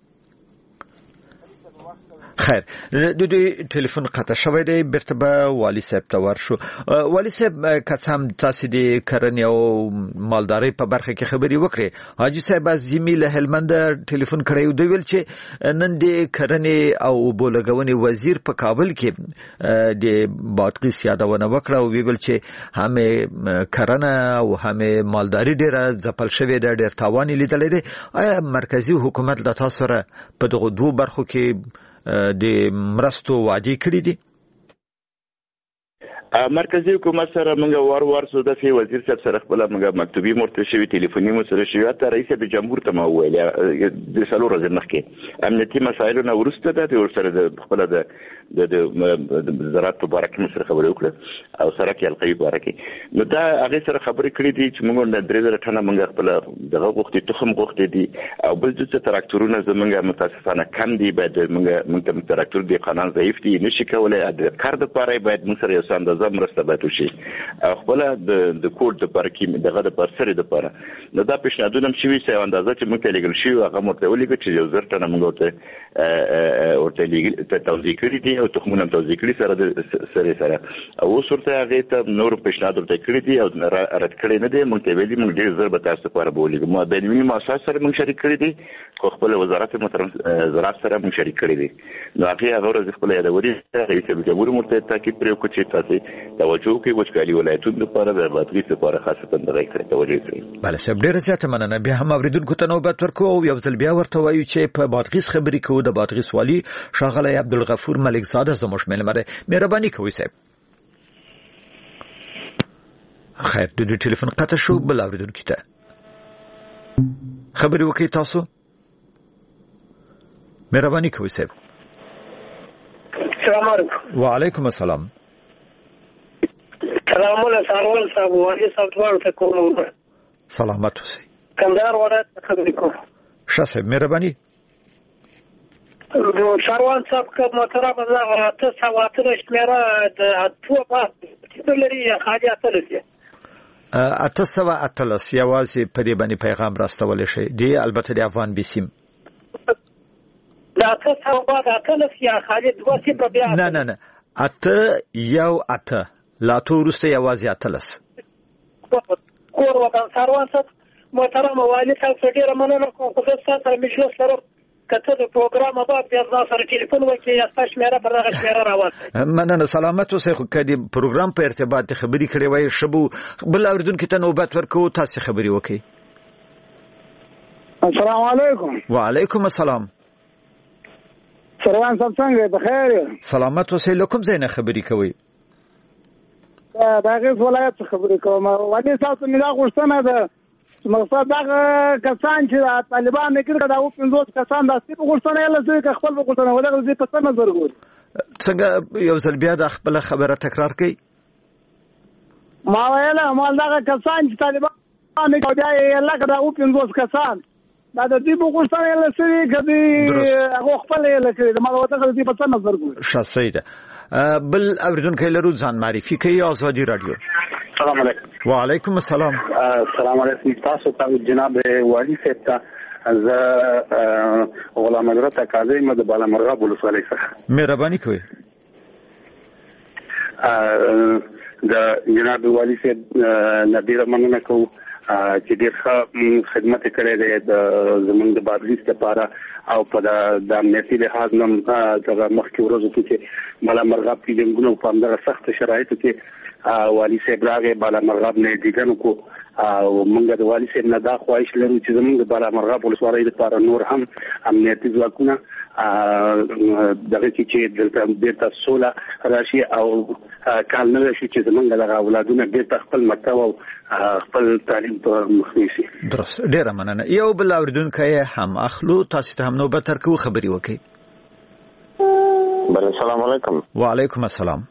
خیر د دوی ټلیفون قطع شوی دی بیرته به والي صاحب ته ورشو والي صاحب قسم تاسو د کرنې او مالدارۍ په برخه کې خبرې وکړې حاجي صاحب عظیمی له هلمند ټلیفون کړی دوی ویل چې نن د کرنې او اوبو لګونې وزیر په کابل کې د بادغیس یادونه وکړه او ویل چې هم کرنه او هم مالداري ډېره ځپل شوې ده ډېر تاوان لیدلی دی آیا مرکزی حکومت له تاسو سره په دغو دوو برخو کې د مرستو وعده کړې دي مرکزی حکومت سره موږ وار سودا فی وزیر صاحب سره خپل موږ مکتوبي مرته شوی ټلیفوني مو سره شوی ته رئیس د جمهور ته مو ویل د سلور ورځې مخکې امنیتي مسایلو نه ورسته د ورسره د خپل د د زراعت په اړه کې سره خبرې وکړه او سره کې القوي په اړه کې نو دا هغه سره خبرې کړې دي چې موږ د 3000 ټنه موږ خپل دغه غوښتي تخم غوښتي دي او بل څه تراکتورونه زمونږ متاسفانه کم دي باید موږ تراکتور دی قانون ضعیف دي نشي کولای د کار د پاره باید موږ سره یو څه اندازه مرسته باید وشي خپل د کوډ د پاره کې دغه د پرسري د پاره نو دا پیشنهادونه شوي چې اندازه چې موږ ته لګل شي هغه مرته ولګي چې یو زر ټنه موږ ورته لګل ته توزیع کړی دي او تخمونه توزیع کړی سره او ورته هغه ته نور پیشنهاد ورته کړی دي او رد کړی نه دي موږ ته ویلي موږ ډیر زر به تاسو لپاره بولګو ما بینوي مؤسسه سره موږ شریک کړی دي خو خپل وزارت محترم زراعت سره موږ شریک کړی دي نو هغه ورځ خپل یادوري رئیس جمهور مرته تاکید پرې وکړي چې تاسو توجه کوي وچکالي ولایتونو لپاره د بادغیس لپاره خاصه دغه کړی توجه کړئ بله صاحب ډیره زیاته مننه بیا هم اوریدونکو ته نوبت ورکو او یو ځل بیا ورته وایو چې په بادغیس خبرې کوو د بادغیس والی ښاغلی عبدالغفور ملک زاده زموږ مېلمه دی مهرباني کوئ صاحب خیر د دې ټلیفون قطع شو بل اوریدونکو ته خبرې وکړئ تاسو مهرباني کوئ صاحب السلام علیکم وعلیکم السلام سلامونه سارول صاحب والی صاحب دوار ته کوم سلامت اوسئ کندهار ولایت خبرې کوم ښه صاحب مهرباني ساروان صاحب که محترم الله اته سواتره شمیره د اتو په لري خالي اتلس اته سوا اتلس یوازې په دې باندې پیغام راستول شي دی البته د افغان بیسیم دا اته سوا د اتلس یا خالي دوه سی په بیا نه اته یو اته لا تورسته یوازې اتلس کور وطن ساروان صاحب محترم والی صاحب ډیره مننه کوم خو تاسو سره مجلس لرم کته د پروګرام په بیا سره ټلیفون وکړي یا تاسو شمیره پر دغه شمیره راوځي مننه سلامت اوسئ خو کدي پروګرام په ارتباط د خبرې کړې وای شبو بل اوریدونکو ته نوبت ورکو تاسو خبرې وکړي السلام علیکم وعلیکم السلام سروان صاحب څنګه بخیر سلامت اوسئ لکم زینه خبرې کوي دا بادغیس ولایت خبرې کوم ولې تاسو نه غوښتنه ده مقصد دا کسان چې طالبان نکړه دا او 50 کسان د سپي غوښتنه لږه چې خپل غوښتنه ولغه زی په څه نظر ګوري څنګه یو ځل بیا د خپل خبره تکرار کړئ ما ویله مال دا کسان چې طالبان نکړه دا لکه دا او 50 کسان دا د دې غوښتنه لږه کدي هغه خپل لکه ما ورته زی په څه نظر ګوري شاسیده بل اوریدونکو لرو ځان معرفي کوي آزادی رادیو السلام علیکم وعلیکم السلام السلام علیکم تاسو ته جناب والی صاحب ته از غلام حضرت قاضی مد بالا مرغاب ولسوالۍ څخه مهرباني کوئ د جناب والی صاحب نبیره مننه کوم چې ډېر ښه خدمت کړی دی د زمونږ د بادغیس لپاره او په د امنیتي لحاظ نه دغه مخکې ورځو کې چې بالا مرغاب کې جنګونه په همدغه سخت شرایطو کې والی صاحب راغی بالا مرغاب نه دیدن کو او موږ د والی صاحب نه دا خواهش لرو چې زموږ د بالا مرغاب ولسوالۍ لپاره نور هم امنیتي ځواکونه دغه چې دلته بیرته سوله راشي او کال نه شي چې زموږ د اولادونو بیرته خپل مکتب او خپل تعلیم ته مخنیوي شي درست ډیره مننه یو بل اوریدونکو هم اخلو تاسو ته هم نوبت ترکو خبري وکړي بله السلام علیکم وعلیکم السلام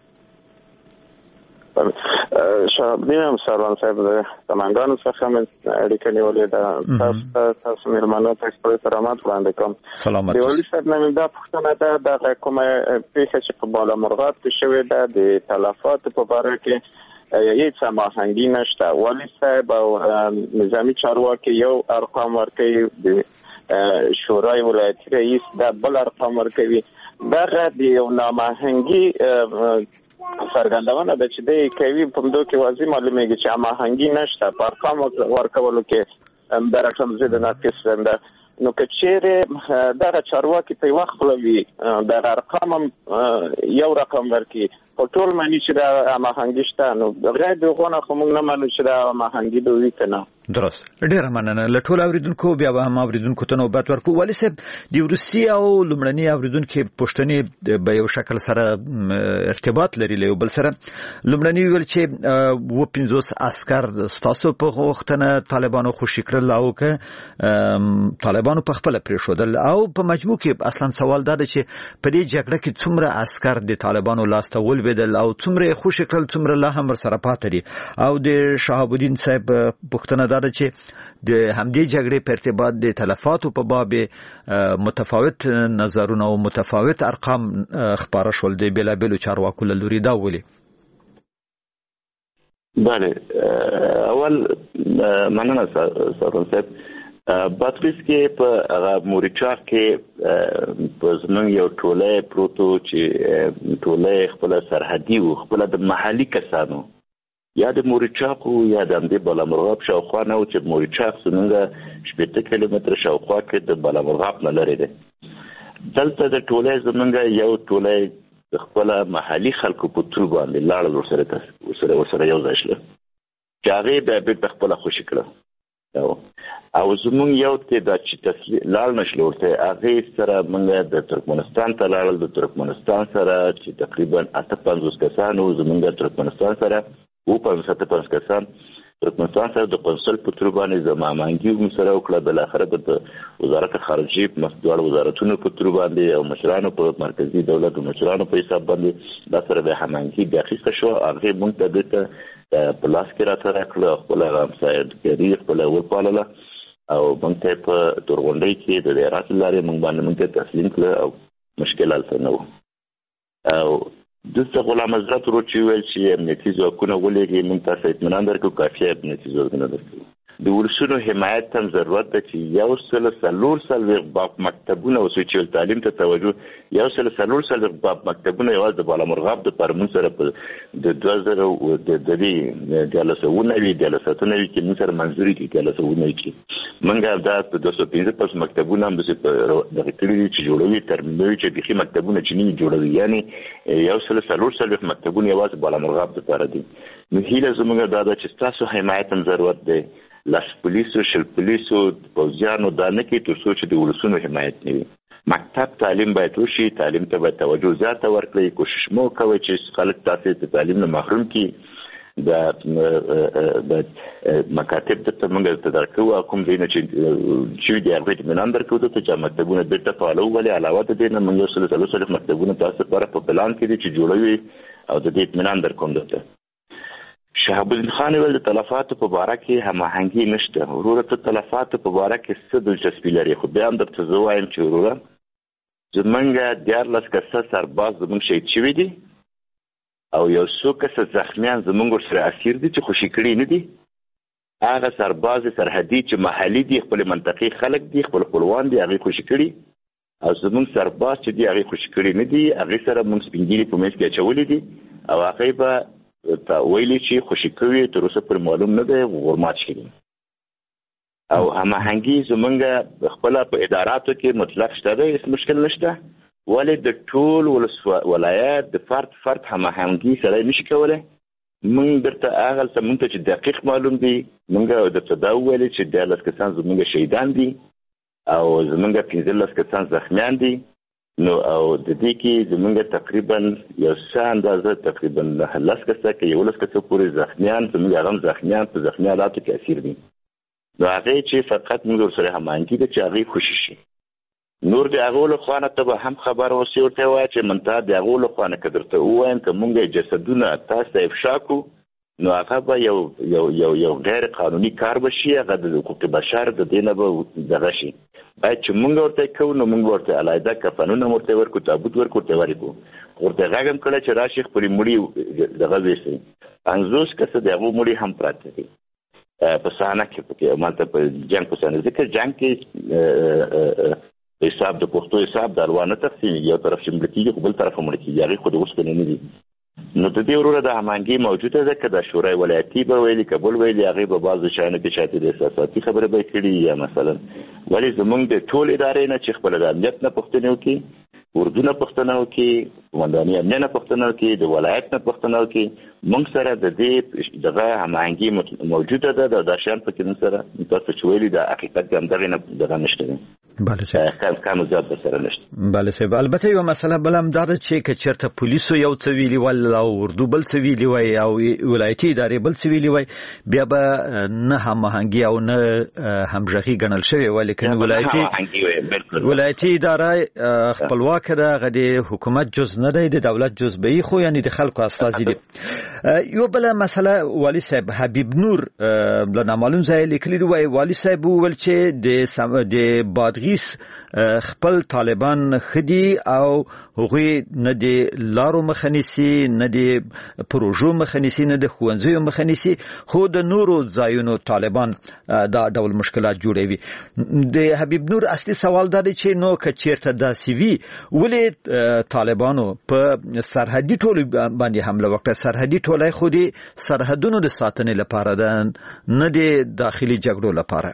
شابدیم سروان صاحب د تمنګانو څخه مې اړیکه نیولې ده تاسو مېلمانه ته خپل احترامات وړاندې کوم سلامت دی ولې صاحب نن دا پوښتنه ده د کومه پیښه چې په بالا مرغاب کې شوې ده د تلفات په اړه کې هیڅ ماهنګي نشته ولې صاحب او نظامی چارواکي یو ارقام ورکوي د شورای ولایتي رئیس دا بل ارقام ورکوي دغه د یو ناماهنګي څرګندونه ده چې د کوي په دوه کې واضح معلومیږي چې ماهنګي نشته په ارقام ورکولو کې د رقم زیاده ناقص ده نو که چیرې دغه چارواکي په وخت لوي د ارقام یو رقم ورکي ټول معنی چې دا هماهنګي شته نو غیر دغه خو موږ نه مانو چې دا هماهنګي به وي کنه. درست. ډیره مننه. له ټول اوریدونکو بیا به هم اوریدونکو ته نوبت ورکو. ولی صاحب د روسي او لومړني اوریدونکو پښتني به یو شکل سره ارتباط لري له بل سره. لومړني ویل چې و 50 عسكر ستاسو په وختنه طالبانو خوشی کړل او که طالبانو په خپل پریښودل او په مجموع کې اصلا سوال دا دی چې په دې جګړه کې څومره عسكر د طالبانو لاسته ولویدل او څومره خوشی کړل څومره لا هم سره پاتې دي او د شهاب الدین صاحب پښتنه دا چې د همدې جګړې په ارتباط د تلفاتو په باب متفاوت نظرونه او متفاوت ارقام خبره شول د بلابلو چارواکو له لوري دا ولي. بله اول مننه سرور صاحب. باتریس کې په مورچاق کې په زمون یو ټوله پروتو چې ټوله خپل سرحدي او خپل د محلي کسانو یا د مورچاق یا د امدې بالامرغاب شاوخوا نه چې مورچاق څنګه 70 کیلومتر شاوخوا کې د بالامرغاب نه لري ده. دلته د ټوله زمونږ یو ټوله خپل محلي خلکو په تور باندې لاړ ورسره یو ځای شل چې هغه به خپل خوشی کړو او زمون یو ته د چې لاړ نشل ورته هغه سره موږ د ترکمنستان ته لاړل. د ترکمنستان سره چې تقریبا 58 کسان او زمون د ترکمنستان سره او په 75 کسان ترکمنستان سره د قونسل په تور باندې زمامانګي هم سره وکړه. بل اخر د وزارت خارجه مسدوړ وزارتونو په تور باندې او مشرانو په مرکزی دولت او مشرانو په حساب باندې دا سره به همانګي بیا خسته شو. هغه مونږ ته په لاس کې راته راکړه خپل غمساید کې خپل ورپاله او مونږ ته په تورغونډي کې د ریاست لارې مونږ باندې مونږ تسلیم کړ او مشکلات نه و. او دغه غلام حضرت ورچې ویل چې امنیتي ځواکونه ولېږي موږ تاسو اطمینان درکو کافي امنیتي ځواکونه درکو. د ولسونو حمایت هم ضرورت ده چې یو سل باب مکتبونه او سوچل تعلیم ته توجه یو سل باب مکتبونه یوازې د بالامرغاب د پرمون سره د 2000 د جلسهونه کې موږ سره منځوري کې جلسهونه کې موږ دا په 215 مکتبونه هم د کړي چې جوړوي ترمنوي چې بخي مکتبونه چې نه جوړوي یعنی یو سل مکتبونه یوازې بالامرغاب د پاره دي. نو هیله زموږ دا ده چې تاسو حمایت هم ضرورت دی. لاس پولیسو شل پولیسو پوځیانو دا نه کې تر څو چې د ولسونو حمایت نه وي. مکتب تعلیم باید وشي. تعلیم ته باید توجه زیاته ورکړئ. کوشش مو کوئ چې خلک تاسو ته تعلیم نه محروم کړي. د مکاتب ته موږ ته درکو کوم دینه چې د هغه اطمینان درکو ته چې مکتبونه بیرته فعالو ولې علاوه د دې نه موږ سره مکتبونه تاسو لپاره په پلان کې دي چې جوړوي او د دې اطمینان درکوم دته. شهاب الدین خان ول د تلفاتو په باره کې هماهنګي نشته. وروره ته تلفاتو په باره کې څه دلچسپي لري خو بیا هم درته زه وایم چې وروره زمونږ 14 کسه سرباز زمونږ شهید شوي دي او یو څو کسه زخمیان زمونږ ورسره اسیر دي چې خوشي کړي نه دي. هغه سرباز سرحدي چې محلي دي خپل منطقي خلک دي خپل خپلوان دي هغه خوشي کړي او زمونږ سرباز چې دي هغه خوشي کړي نه دي. هغه سره موږ سپینګيري په میز کې اچولې دي او هغه به تا ویلي چې خوشي کوي تر اوسه پر معلوم نه دی ورمات شي. او هماهنګي زمونږ خپل په اداراتو کې مطلق شته دی هیڅ مشکل نشته. ولې د ټول ولایت د فرد هماهنګي سره نشي کولای. موږ درته هغه څه موږ ته چې دقیق معلوم دي موږ درته دا ویلي چې 14 کسان زمونږ شهیدان دي او زمونږ 15 کسان زخمیان دي. نو او د دې کې زمونږ تقریبا یو څه اندازه تقریبا 10 کسه کې یو لس کسه پورې زخمیان زمونږ هم زخمیان په زخمی حالاتو کې اسیر دي. نو هغه چې فقط موږ سره هماهنګي ده چې هغه خوشي شي. نور د هغه له خوانه ته به هم خبر اوسې ورته وایي چې منته د هغه له خوانه کدرته وایم که موږ جسدونه تاسو افشا کو نو هغه به یو غیر قانوني کار بشي. هغه د حقوق بشر د دینه به دغه شي. باید چې موږ ورته کوو نو موږ ورته علایده کفنونه ورته ورکو تابوت ورته ورکو ورته غږم کړه چې راشي خپل مړي دغه وېسي 50 کسه دغه مړي هم پراته دي په سانه کې مالته په جنگ په سانه ځکه جنگ کې حساب د پښتو حساب د اروانه تقسیم یو طرف شملتي بل طرف مړي یاري خو د اوس په نه دي. نو د دې وروره د هماهنګي موجوده ده که د شورای ولایتي به ویلي قبول ویلي هغه به بعضو شایانو کې شاته د احساساتي خبره به کړي یا مثلا ولی زمونږ د ټول ادارې نه چې خپل د امنیت نه پوښتنه وکړي اردو نه پوښتنه وکړي قومندانۍ امنیه نه پوښتنه وکړي، د ولایت نه پوښتنه وکړي. موږ سره د دې دغه هماهنګي موجوده ده، د داشیان په کې موږ سره تاسو چې ویلي د حقیقت همدغې نه دغه نشته دی. بله صاحب کم زیات سره نشته. بله صاحب البته یو مسله بل هم دا ده چې که چېرته پولیسو یو څه ویلي ول او اردو بل څه ویلي وای او ولایتي ادارې بل څه ویلي وای بیا به نه هماهنګي او نه همغږي ګڼل شوې وای، لیکن ولایتي اداره خپلواکه ده، هغه د حکومت جز نه دی، د دولت جز به خو یعنی د خلکو استازي دي. یو بل مسله والي صاحب حبیب نور له نامعلوم ځای لیکلی وای، والي صاحب وویل چې د بادغیس خپل طالبان خدي او هغوی نه د لارو مخنیسي، نه د پروژو مخنیسي، نه د ښوونځیو مخنیسي، خو د نورو ځایونو طالبان دا ډول مشکلات جوړوي. د حبیب نور اصلي سوال دا دی چې نو که چېرته داسې وي ولې طالبانو په سرحدي ټولو باندې حمله وکړه؟ سرحدي ټولۍ خو د سرحدونو د ساتنې لپاره ده، نه د داخلي جګړو لپاره.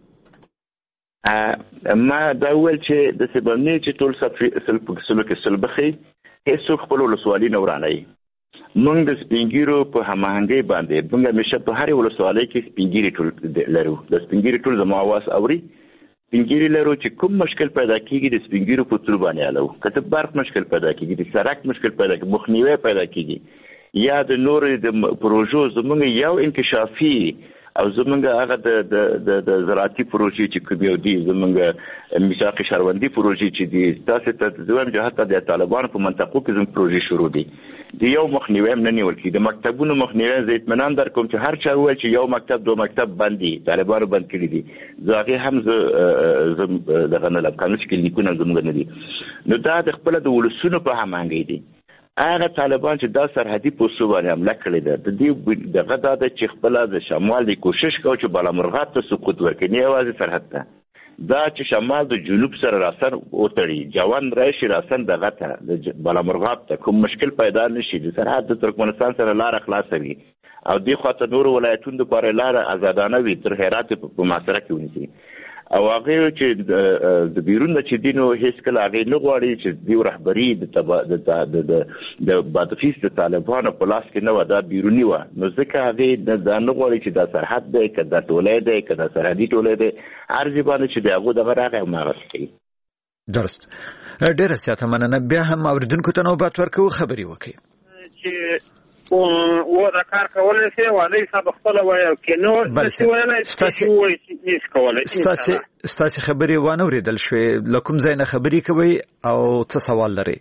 ما دا ویل چې د سبنې چې ټول سلوک سلبخي هیڅ خپل ولسوالي نه ورانوي. موږ د سپینګیرو په هماهنګۍ باندې موږ همیشه په هر ولسوالۍ کې سپینګیري ټول لرو. د سپینګیري ټول زموږ اواز اوري. سپینګیري لرو چې کوم مشکل پیدا کیږي د سپینګیرو په تور باندې الو، کته برق مشکل پیدا کیږي، د سړک مشکل پیدا کیږي، مخنیوي پیدا کیږي، یا د نور د پروژو زموږ یو انکشافي او زمونږ هغه د زراعتي پروژې چې کوم یو دي، زمونږ میثاق شهروندي پروژې چې دي، تاسو ته دویم جهت د طالبانو په منطقو کې زموږ پروژې شروع دي. د یو مخنیوي هم نه نیول کېږي. د مکتبونو مخنیوي زه اطمینان درکوم چې هر چا وویل چې یو مکتب دو مکتب بند دي، طالبانو بند کړي دي، زه هغې هم زه دغه نه لم، قانون چې لیکونه زموږ نه دي. نو دا د خپله د ولسونو په هماهنګۍ دي. هغه طالبان چې دا سرحدي پوستو باندې حمله کړې ده، د دې دغه دا ده چې خپله د شمال د کوشش کوي چې بالامرغاب ته سقوط ورکړي، نه یوازې سرحد ته، دا چې شمال د جنوب سره راسن وتړي، جوان راشي راسن دغه ته د بالامرغاب ته کوم مشکل پیدا نشي، د سرحد د ترکمنستان سره لاره خلاصه وي او دې خواته نورو ولایتونو دپاره لاره ازادانه وي، تر هرات په محاصره کې ونیسي. او هغه چې د بیرون د چې دینو هیڅ کله هغه نه غواړي چې دی رهبری د بادغیس د طالبانو په لاس کې نه و، دا بیرونی و. نو ځکه هغه دا نه غواړي چې دا سرحد دی که دا ټولۍ دی که دا سرحدي ټولۍ دی، هر ځای باندې چې د هغو دغه راغی هماغسې کوي. درست. ډېره زیاته مننه. بیا هم اورېدونکو ته نوبت ورکوو، خبرې وکړي چې و دا کار کولای شي والي صاحب خپل وایي کې نو څه ویلای شي وایي چې نس کولای ستاسو خبرې وانه ورېدل شوې، لکم ځای نه خبرې کوي او څه سوال لري؟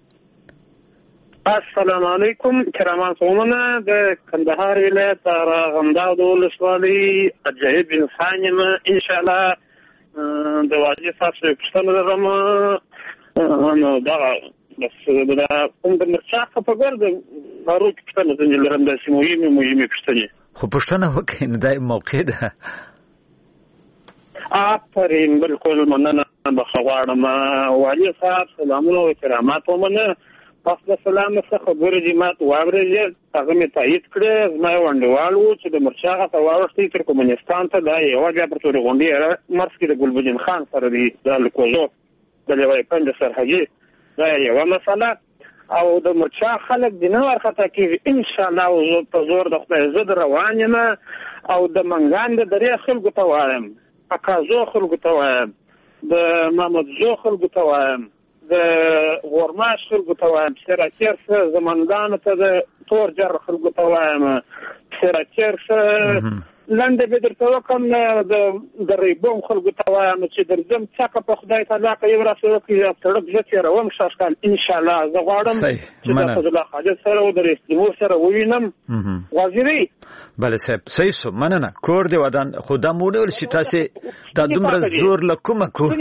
السلام علیکم کرمان قومونه، د کندهار ولایت رغنداو ولسوالۍ اجایب انسان یم. ان شاء الله د والي صاحب څخه پوښتنه لرم. نو دا بس دا کوم د مرچاخ په ګرد هارو کې پښتنه ځنې لرم، داسې مهمې پښتنې خو پښتنه وکړئ، نو دا موقع ده. آفرین، بالکل مننه بخښه غواړم. والي صاحب سلامونه او کرامات ومنه. پس له سلام څخه خبرې دي ما ته واورېدې، هغه مې تایید کړې. زما یو انډیوال و چې د مرچاغه ته واوښتې ترکمنستان ته، دا یوه بیا پر تورې غونډۍ مرز کې د ګلبدین خان سره دي، د الکوزو د لیوای پنډ سرحدي، دا یوه مسله. او د مرچا خلک د نه ورخطا کېږي ان شاء الله په زور د خدای. زه د روان یم او د منګان د درې خلکو ته وایم، اکازو خلکو ته وایم، د محمدزو خلکو ته وایم، د غورماش خلکو ته وایم، سراچرس زمندانو ته د تور جر خلکو ته وایم، سراچرس لنډه به درته وکړم د ریبوم خلکو ته وایم چې درځم څکه په خدای تعالی که یو راسه وکړي سړک زه تېروم شاشکال انشاءالله. زه غواړم چې د فضل خالد سره او د رئیس جمهور سره ووینم. وزیري بله صاحب، صحیح شو، مننه. کور دې ودان، خو دا مو ونیول چې تاسې دا دومره زور له کومه کوو؟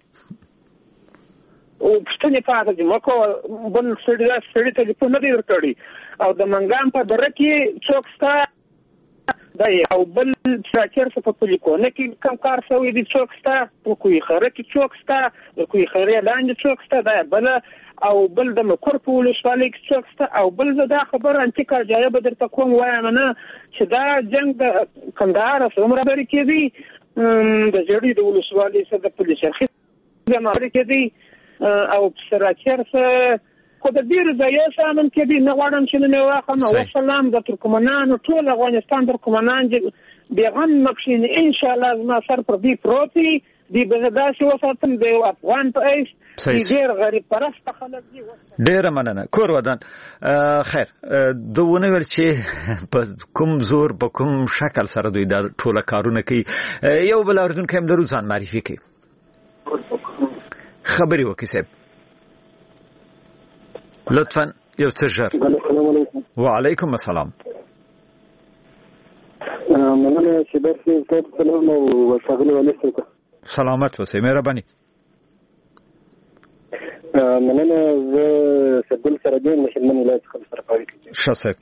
پوښتنې پاته دي، مه کوه. بل سړي ټلیفون نه دی درکړی. او د منګان په دره کې څوک شته دا او بل سراچر څه په پلیکونه کې کم کار شوی دی، څوک شته په کوی خره کې څوک شته، د کوی خرې لاندې څوک شته، دا بله. او بل د مکور په ولسوالۍ کې څوک شته. او بل زه دا خبره انتقا جایه به درته کوم وایم نه چې دا جنګ د کندهار څومره برې کېدی، د زیړي د ولسوالۍ سره د پلي چرخي ځمارې کېدی، او سراچر څه خو د ډېرو ځایو سامن کې دي نه غواړم چې نوم یې واخلم وسلام د ترکمنانو ټول افغانستان ترکمنان بېغم مکشین انشاءالله زما سر پر دې پروت دي دی به داسې وساتم د افغان په ایس ډېر غریب پرسته خلک دي. ډېره مننه. کور ودان خیر دوونه ویل چې په کوم زور په کوم شکل سره دوی دا ټوله کارونه کوي. یو بل اوریدونکی هم لرو ځان معرفي کوي خبرې وکړي صاحب لطفا یو څه ژر. وعلیکم السلام. مننه چې درسې سلام او ښاغلي والي صاحب سلامت اوسئ مهرباني. مننه زه سرګل سرګین مشمن ولایت څخه سره کار کوم. ښه صاحب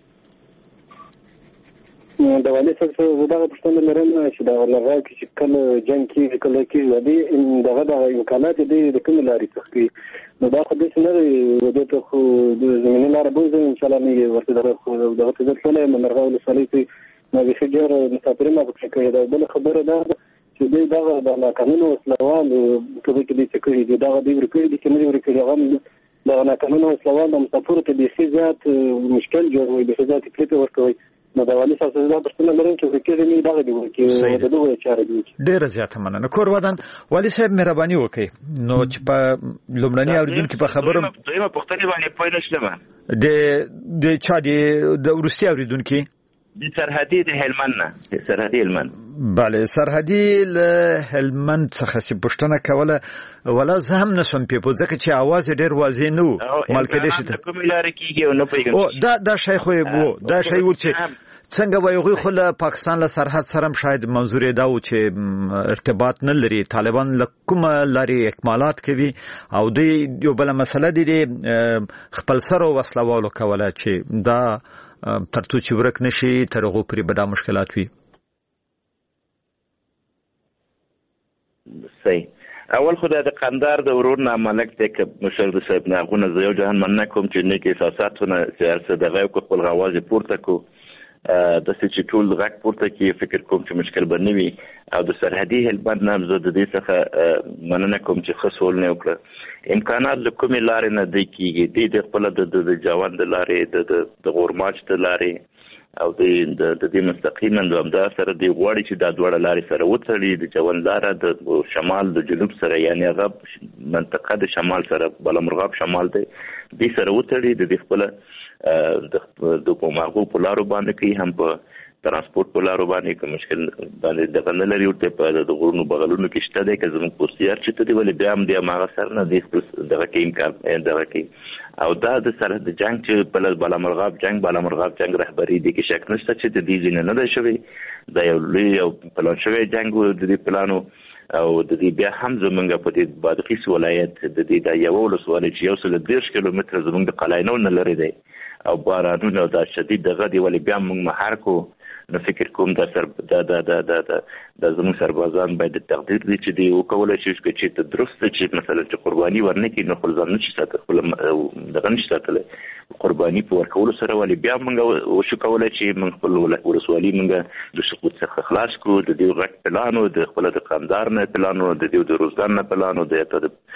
د والي صاحب زه دغه پوښتنه لرم چې د لغړ کې چې کله جنګ کې کله کې ودی دغه امکانات دي د کوم لارې څخه نو دا خو دې نه دی ودته خو د زمینی لار به زه ان شاء الله نه ورته دغه ته ځلې مرغه ولسوالۍ کې نو به شجر مسافرین په کې کوي. دا بل خبره ده چې دوی دغه د قانون وسلوال په کې دي چې کوي دغه دی ورکړي دي چې نه ورکړي هغه د قانون وسلوال د مسافر ته د خزات مشکل جوړوي د خزات کلیپ ورکوي. نو دا والي صاحب زه پرسنل لرم چې کې دې دغه دی چې د دوه چارې دي. ډېر زیاته مننه. کور ودان والي صاحب مهرباني وکړئ نو چې په لومړني اوریدونکو په خبرو دویمه پوښتنه باندې پوه نشم د چا د روسي اوریدونکو د سرحدي د هلمند نه سرحدي هلمند بله سرحدي هلمند څخه چې پوښتنه کوله ولا زه هم نشم پیپو ځکه چې आवाज ډېر واضح نه و مالکدي شته کوم لارې کیږي او نه پیږي او دا شی خو وو دا شی و چې څنګه وایغوي خو له پاکستان له سرحد سره شاید منظور دا و چې ارتباط نه لري طالبان له کومه لارې اکمالات کوي او دوی یو بل مسله دي خپل سره وسلوالو کوله چې دا ترڅو چې ورک نشي تر هغه پرې به دا مشکلات وي. صحیح اول خو د قندار د ورور ناملک د مشر صاحب ناغونه زه یو جهان مننه کوم چې نه کې احساساتونه چې دغه کو خپل غواز پورته کو د چې ټول غږ پورته کې فکر کوم چې مشکل به نه وي او د سرحدي هلمند نام زه د دې څخه مننه کوم چې خصول نه وکړه امکانات له کومې لارې نه دی کېږي د خپل د جوان د لارې د غورماچ د لارې او د دې مستقیما د امدا سره دی غواړي چې دا دوړه لارې سره وتړي د جوان لار د شمال د جنوب سره یعنی هغه منطقه د شمال سره بلمرغاب شمال دی د سره وتړي د خپل د کوماغو په لارو باندې کې هم په ترانسپورت په لارو باندې کوم مشکل باندې د غنل لري ورته په د غرونو بغلونو کې شته د کزمو پوسټیار چې ته دی ولې بیا هم د ماغه سر نه د دغه کې امکان دغه کې او دا د سره د جنگ چې په بلمرغاب جنگ رهبری دي کې شک نشته چې د دې جن نه ده شوی دا یو لوی او پلان شوی جنگ د دې پلانو او د دې بیا هم زمونږ په دې بادغیس ولایت د دې د یو ولسوالۍ چې یو سل 10 کیلومتر زمونږ د قلاینو نه لري دی او بارانونه دا شدید دغه دی ولې بیا موږ مهار کو نو فکر کوم دا سر دا زموږ سربازان باید تقدیر دي چې دی وکولای شي چې ته درست چې مثلا چې قرباني ورنکې نو خپل ځان نشي ساتل دغه نشي ساتل قرباني په ورکولو سره ولې بیا موږ وشو کولای چې موږ خپل ولسوالي موږ د سقوط څخه خلاص کو د دې غټ پلانو د خپل د قندار نه پلانو د دې د روزګان نه پلانو د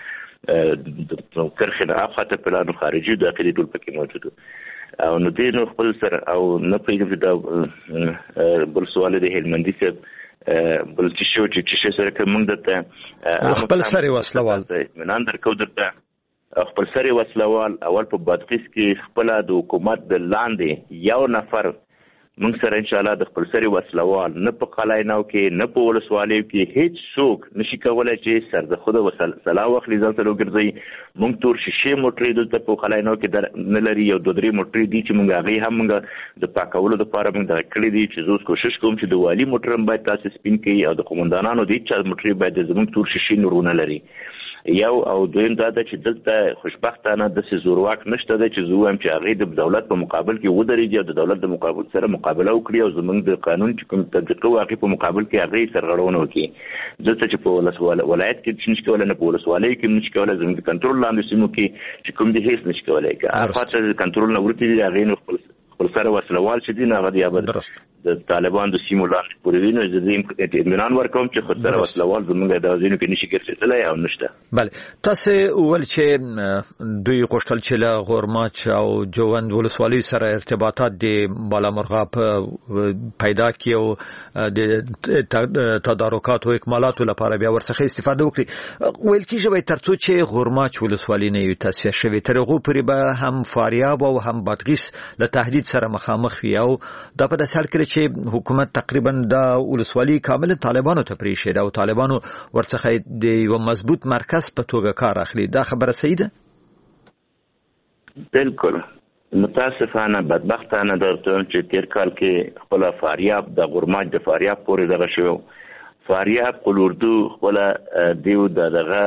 کرخنه افخته پلانو خارجي داخلي ټول پکې موجود او نو دې نو خپل سره او نه پیږي دا بل سوال دی هلمندي چې بل چې سره کوم دته خپل سره وسلوال منان درکو درته خپل سره وسلوال اول په بادغیس کې خپل د حکومت د لاندې یو نفر موږ سره ان شاء الله د خپل سره وسلوال نه په قلاینو کې نه په ولسوالیو کې هیڅ څوک نشي کولای چې سر د خود وسله واخلي ځان سره وګرځي موږ تور شیشه موټرې دلته په قلاینو کې نه لري یو دوه درې موټرې دي چې موږ هغه هم موږ د پاکولو لپاره موږ د کړې دي چې زه کوشش کوم چې د والی موټر باید تاسو سپین کړئ او د قومندانانو د چا موټرې باید زموږ تور شیشه نورونه لري یو او دویم دا چې دلته خوشبختانه د زورواک نشته د چې زوم چې هغه د دولت په مقابل کې ودرېږي او د دولت د مقابل سره مقابله وکړي او زمونږ د قانون چې کوم تطبیق واقع په مقابل کې هغه سرغړونه وکړي دلته چې په ولایت کې نشي کولای نه په ولسوالۍ کې نشي کولای زموږ کنټرول لاندې سیمو کې چې کوم د هیڅ نشي کولای که افاته کنټرول نه ورته دی هغه نو خپل سره وسلوال چې دی نه غدي ابد د طالبان د سیمو لاندې پورې وي، نو زه اطمینان ورکوم چې خطر وسلوال زموږ د ځینو کې نشي ګرځېدلی او نشته. بله، تاسو ول چې دوی غوښتل چې له غورماچ او جوند ولسوالۍ سره ارتباطات د بالامرغاب پیدا کړي او د تدارکات او اکمالاتو لپاره بیا ورڅخه استفاده وکړي. ویل کېږي ترڅو چې غورماچ ولسوالۍ نه وي تاسیس شوې، تر هغو پورې به هم فاریاب او هم بادغیس له تهدید سره مخامخ وي، او دا په داسې حال کې چې حکومت تقریبا دا ولسوالۍ کامل طالبانو ته پرېښې او طالبانو ورڅخه د یو مضبوط مرکز په توګه کار اخلي. دا خبره صحیح ده؟ بالکل متاسفانه بدبختانه درته چې تیر کال کې خپل فاریاب د غورماچ د فاریاب پورې دغه شو، فاریاب قلوردو خپل دیو دغه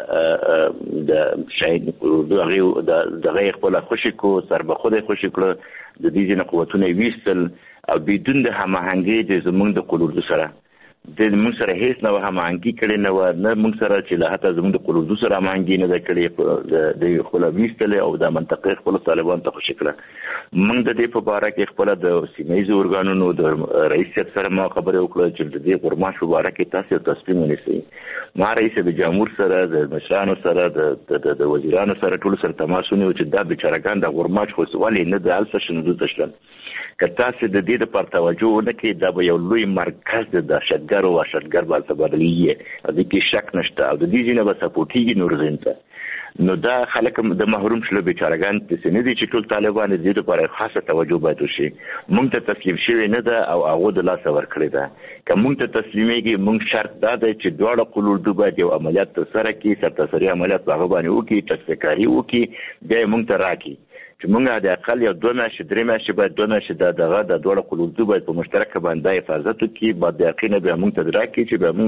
د شهید قلوردو هغه دغه خپل خوشی کو سربخوده خوشی کړ، د دې جن قوتونه ویستل او بدون د هماهنګي د زمونږ د قلوردو سره د موږ سره هیڅ نو هماهنګي کړي نه موږ سره چې له حتی زموږ د قلوردو سره هماهنګي نه کړي د خپل ویستل او د منطقې خپل طالبان ته خوشی کړ. موږ د دې په اړه کې خپل د سیمایي اورګانونو د رئیس سره ما خبرې وکړه چې د دې غورماچ په اړه کې تاسو تصمیم ونیسئ. ما رئیس د جمهور سره د مشرانو سره د وزیرانو سره ټول سره تماس ونیو چې دا بیچارهګان د غورماچ خو سوالې نه د الف شنو تشل کته چې د دې لپاره توجه ونکړي دا به یو لوی مرکز د دهشتګر او وحشتګر باندې تبادلېږي، د دې شک نشته او د دې جنه به سپورټيږي نور زنده. نو دا خلک د محروم شلو بیچارهګان چې نه دي چې ټول طالبان دې لپاره خاصه توجه باید وشي. موږ ته تسلیم شوی نه ده او هغه د لاس ورکړی ده. که موږ ته تسلیمېږي موږ شرط دا دی چې دواړه قلوردو باید یو عملیات ترسره کړي، سرتاسري عملیات په هغه باندې وکړي، ټکسکاري وکړي، بیا موږ ته راکړي چې موږ د اقل یو 2 میاشتې 3 میاشتې باید 2 میاشتې دغه د دوړو قلوردو باید په مشترکه باندې حفاظت وکړي، بعد د یقین به موږ ته راکړي چې به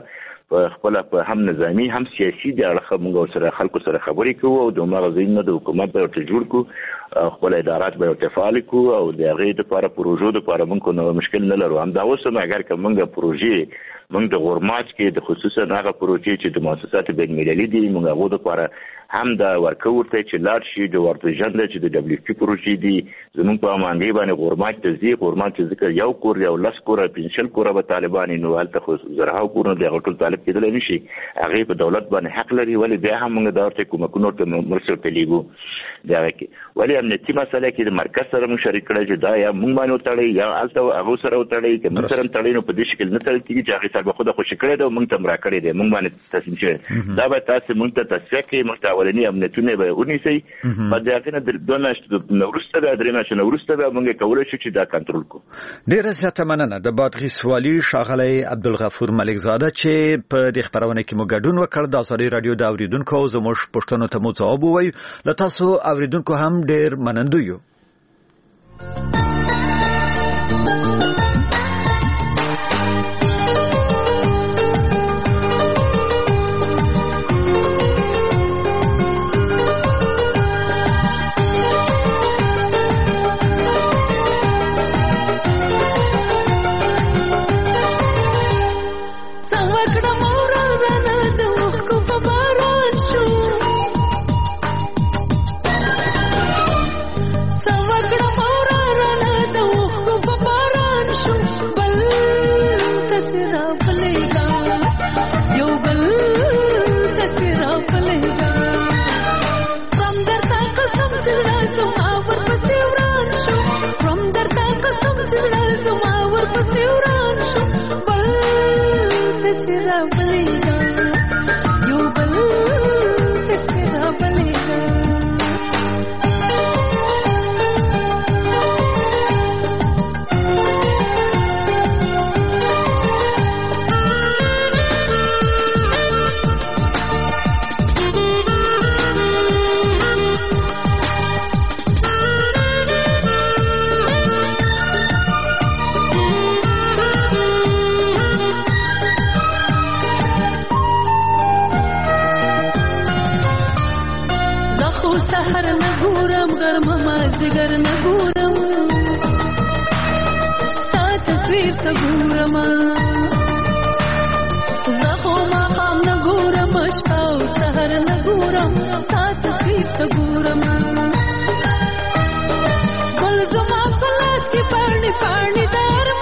موږ خپل په هم نظامی هم سیاسي د اړخ موږ سره خلکو سره خبرې کوو او د مغزینو د حکومت په ټول جوړ کو خپل ادارات به ارتفاع کو او د هغه لپاره پروژو لپاره موږ نو مشکل نه لرو. هم دا اوس اگر که موږ پروژې موږ د غورماچ کې د خصوصا هغه پروژې چې د مؤسسات بین المللي دي موږ هغه لپاره هم دا ورکوورته چې لاړ شي د ورته جنډه چې د دبليو پی پروژې دي زموږ په مانګي باندې غورماچ ته زی غورماچ ذکر یو کور یو لاس کور پنشل کور به طالبان نو هلته خو زرهاو کور د ټول طالب کېدل نشي، هغه په دولت باندې حق لري، ولی بیا هم موږ دا ورته کومکونو ته مرسته پیلیګو دا کې ولی امنیتي مسله کې د مرکز سره موږ شریک کړی چې دا یا موږ باندې وتړي یا الته هغه سره وتړي چې موږ سره تړي نو په دې شکل نه تړي چې هغه سره خود خوشی کړی دا موږ تم را کړی دی موږ باندې تاسو چې دا به تاسو موږ ته تصفیه کې مستاولنی امنیتونه به ونیسي په دې کې د دوناشت نورسته د دریناش نورسته به موږ کولای شو چې دا کنټرول کو. ډیره زیاته مننه د بادغیس والی ښاغلی عبدالغفور ملکزاده چې په دې خبرونه کې مو ګډون وکړ. د ازادي رادیو د اوریدونکو زموږ پښتنو ته مو ځواب وویل. له تاسو اوریدونکو هم ډیر منندوی یو. زگر نګورم ستا تصویر ته ګورم زه خو ماښام نګورم شپه او سحر نګورم ستا تصویر ته ګورم ګل زما په لاس کې پاڼې پاڼې د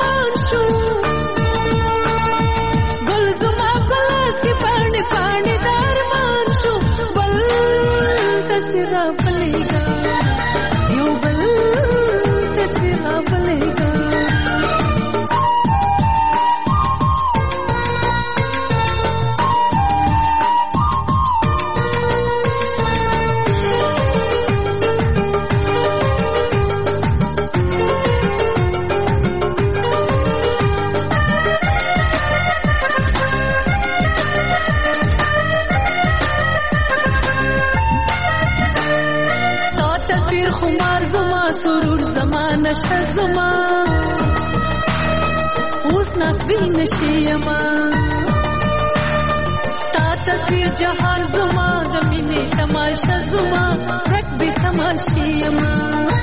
نشه زما اوس نسوي نشيما ستا تصویر جهان زما د مینې تماشا زما رک به تماشي یما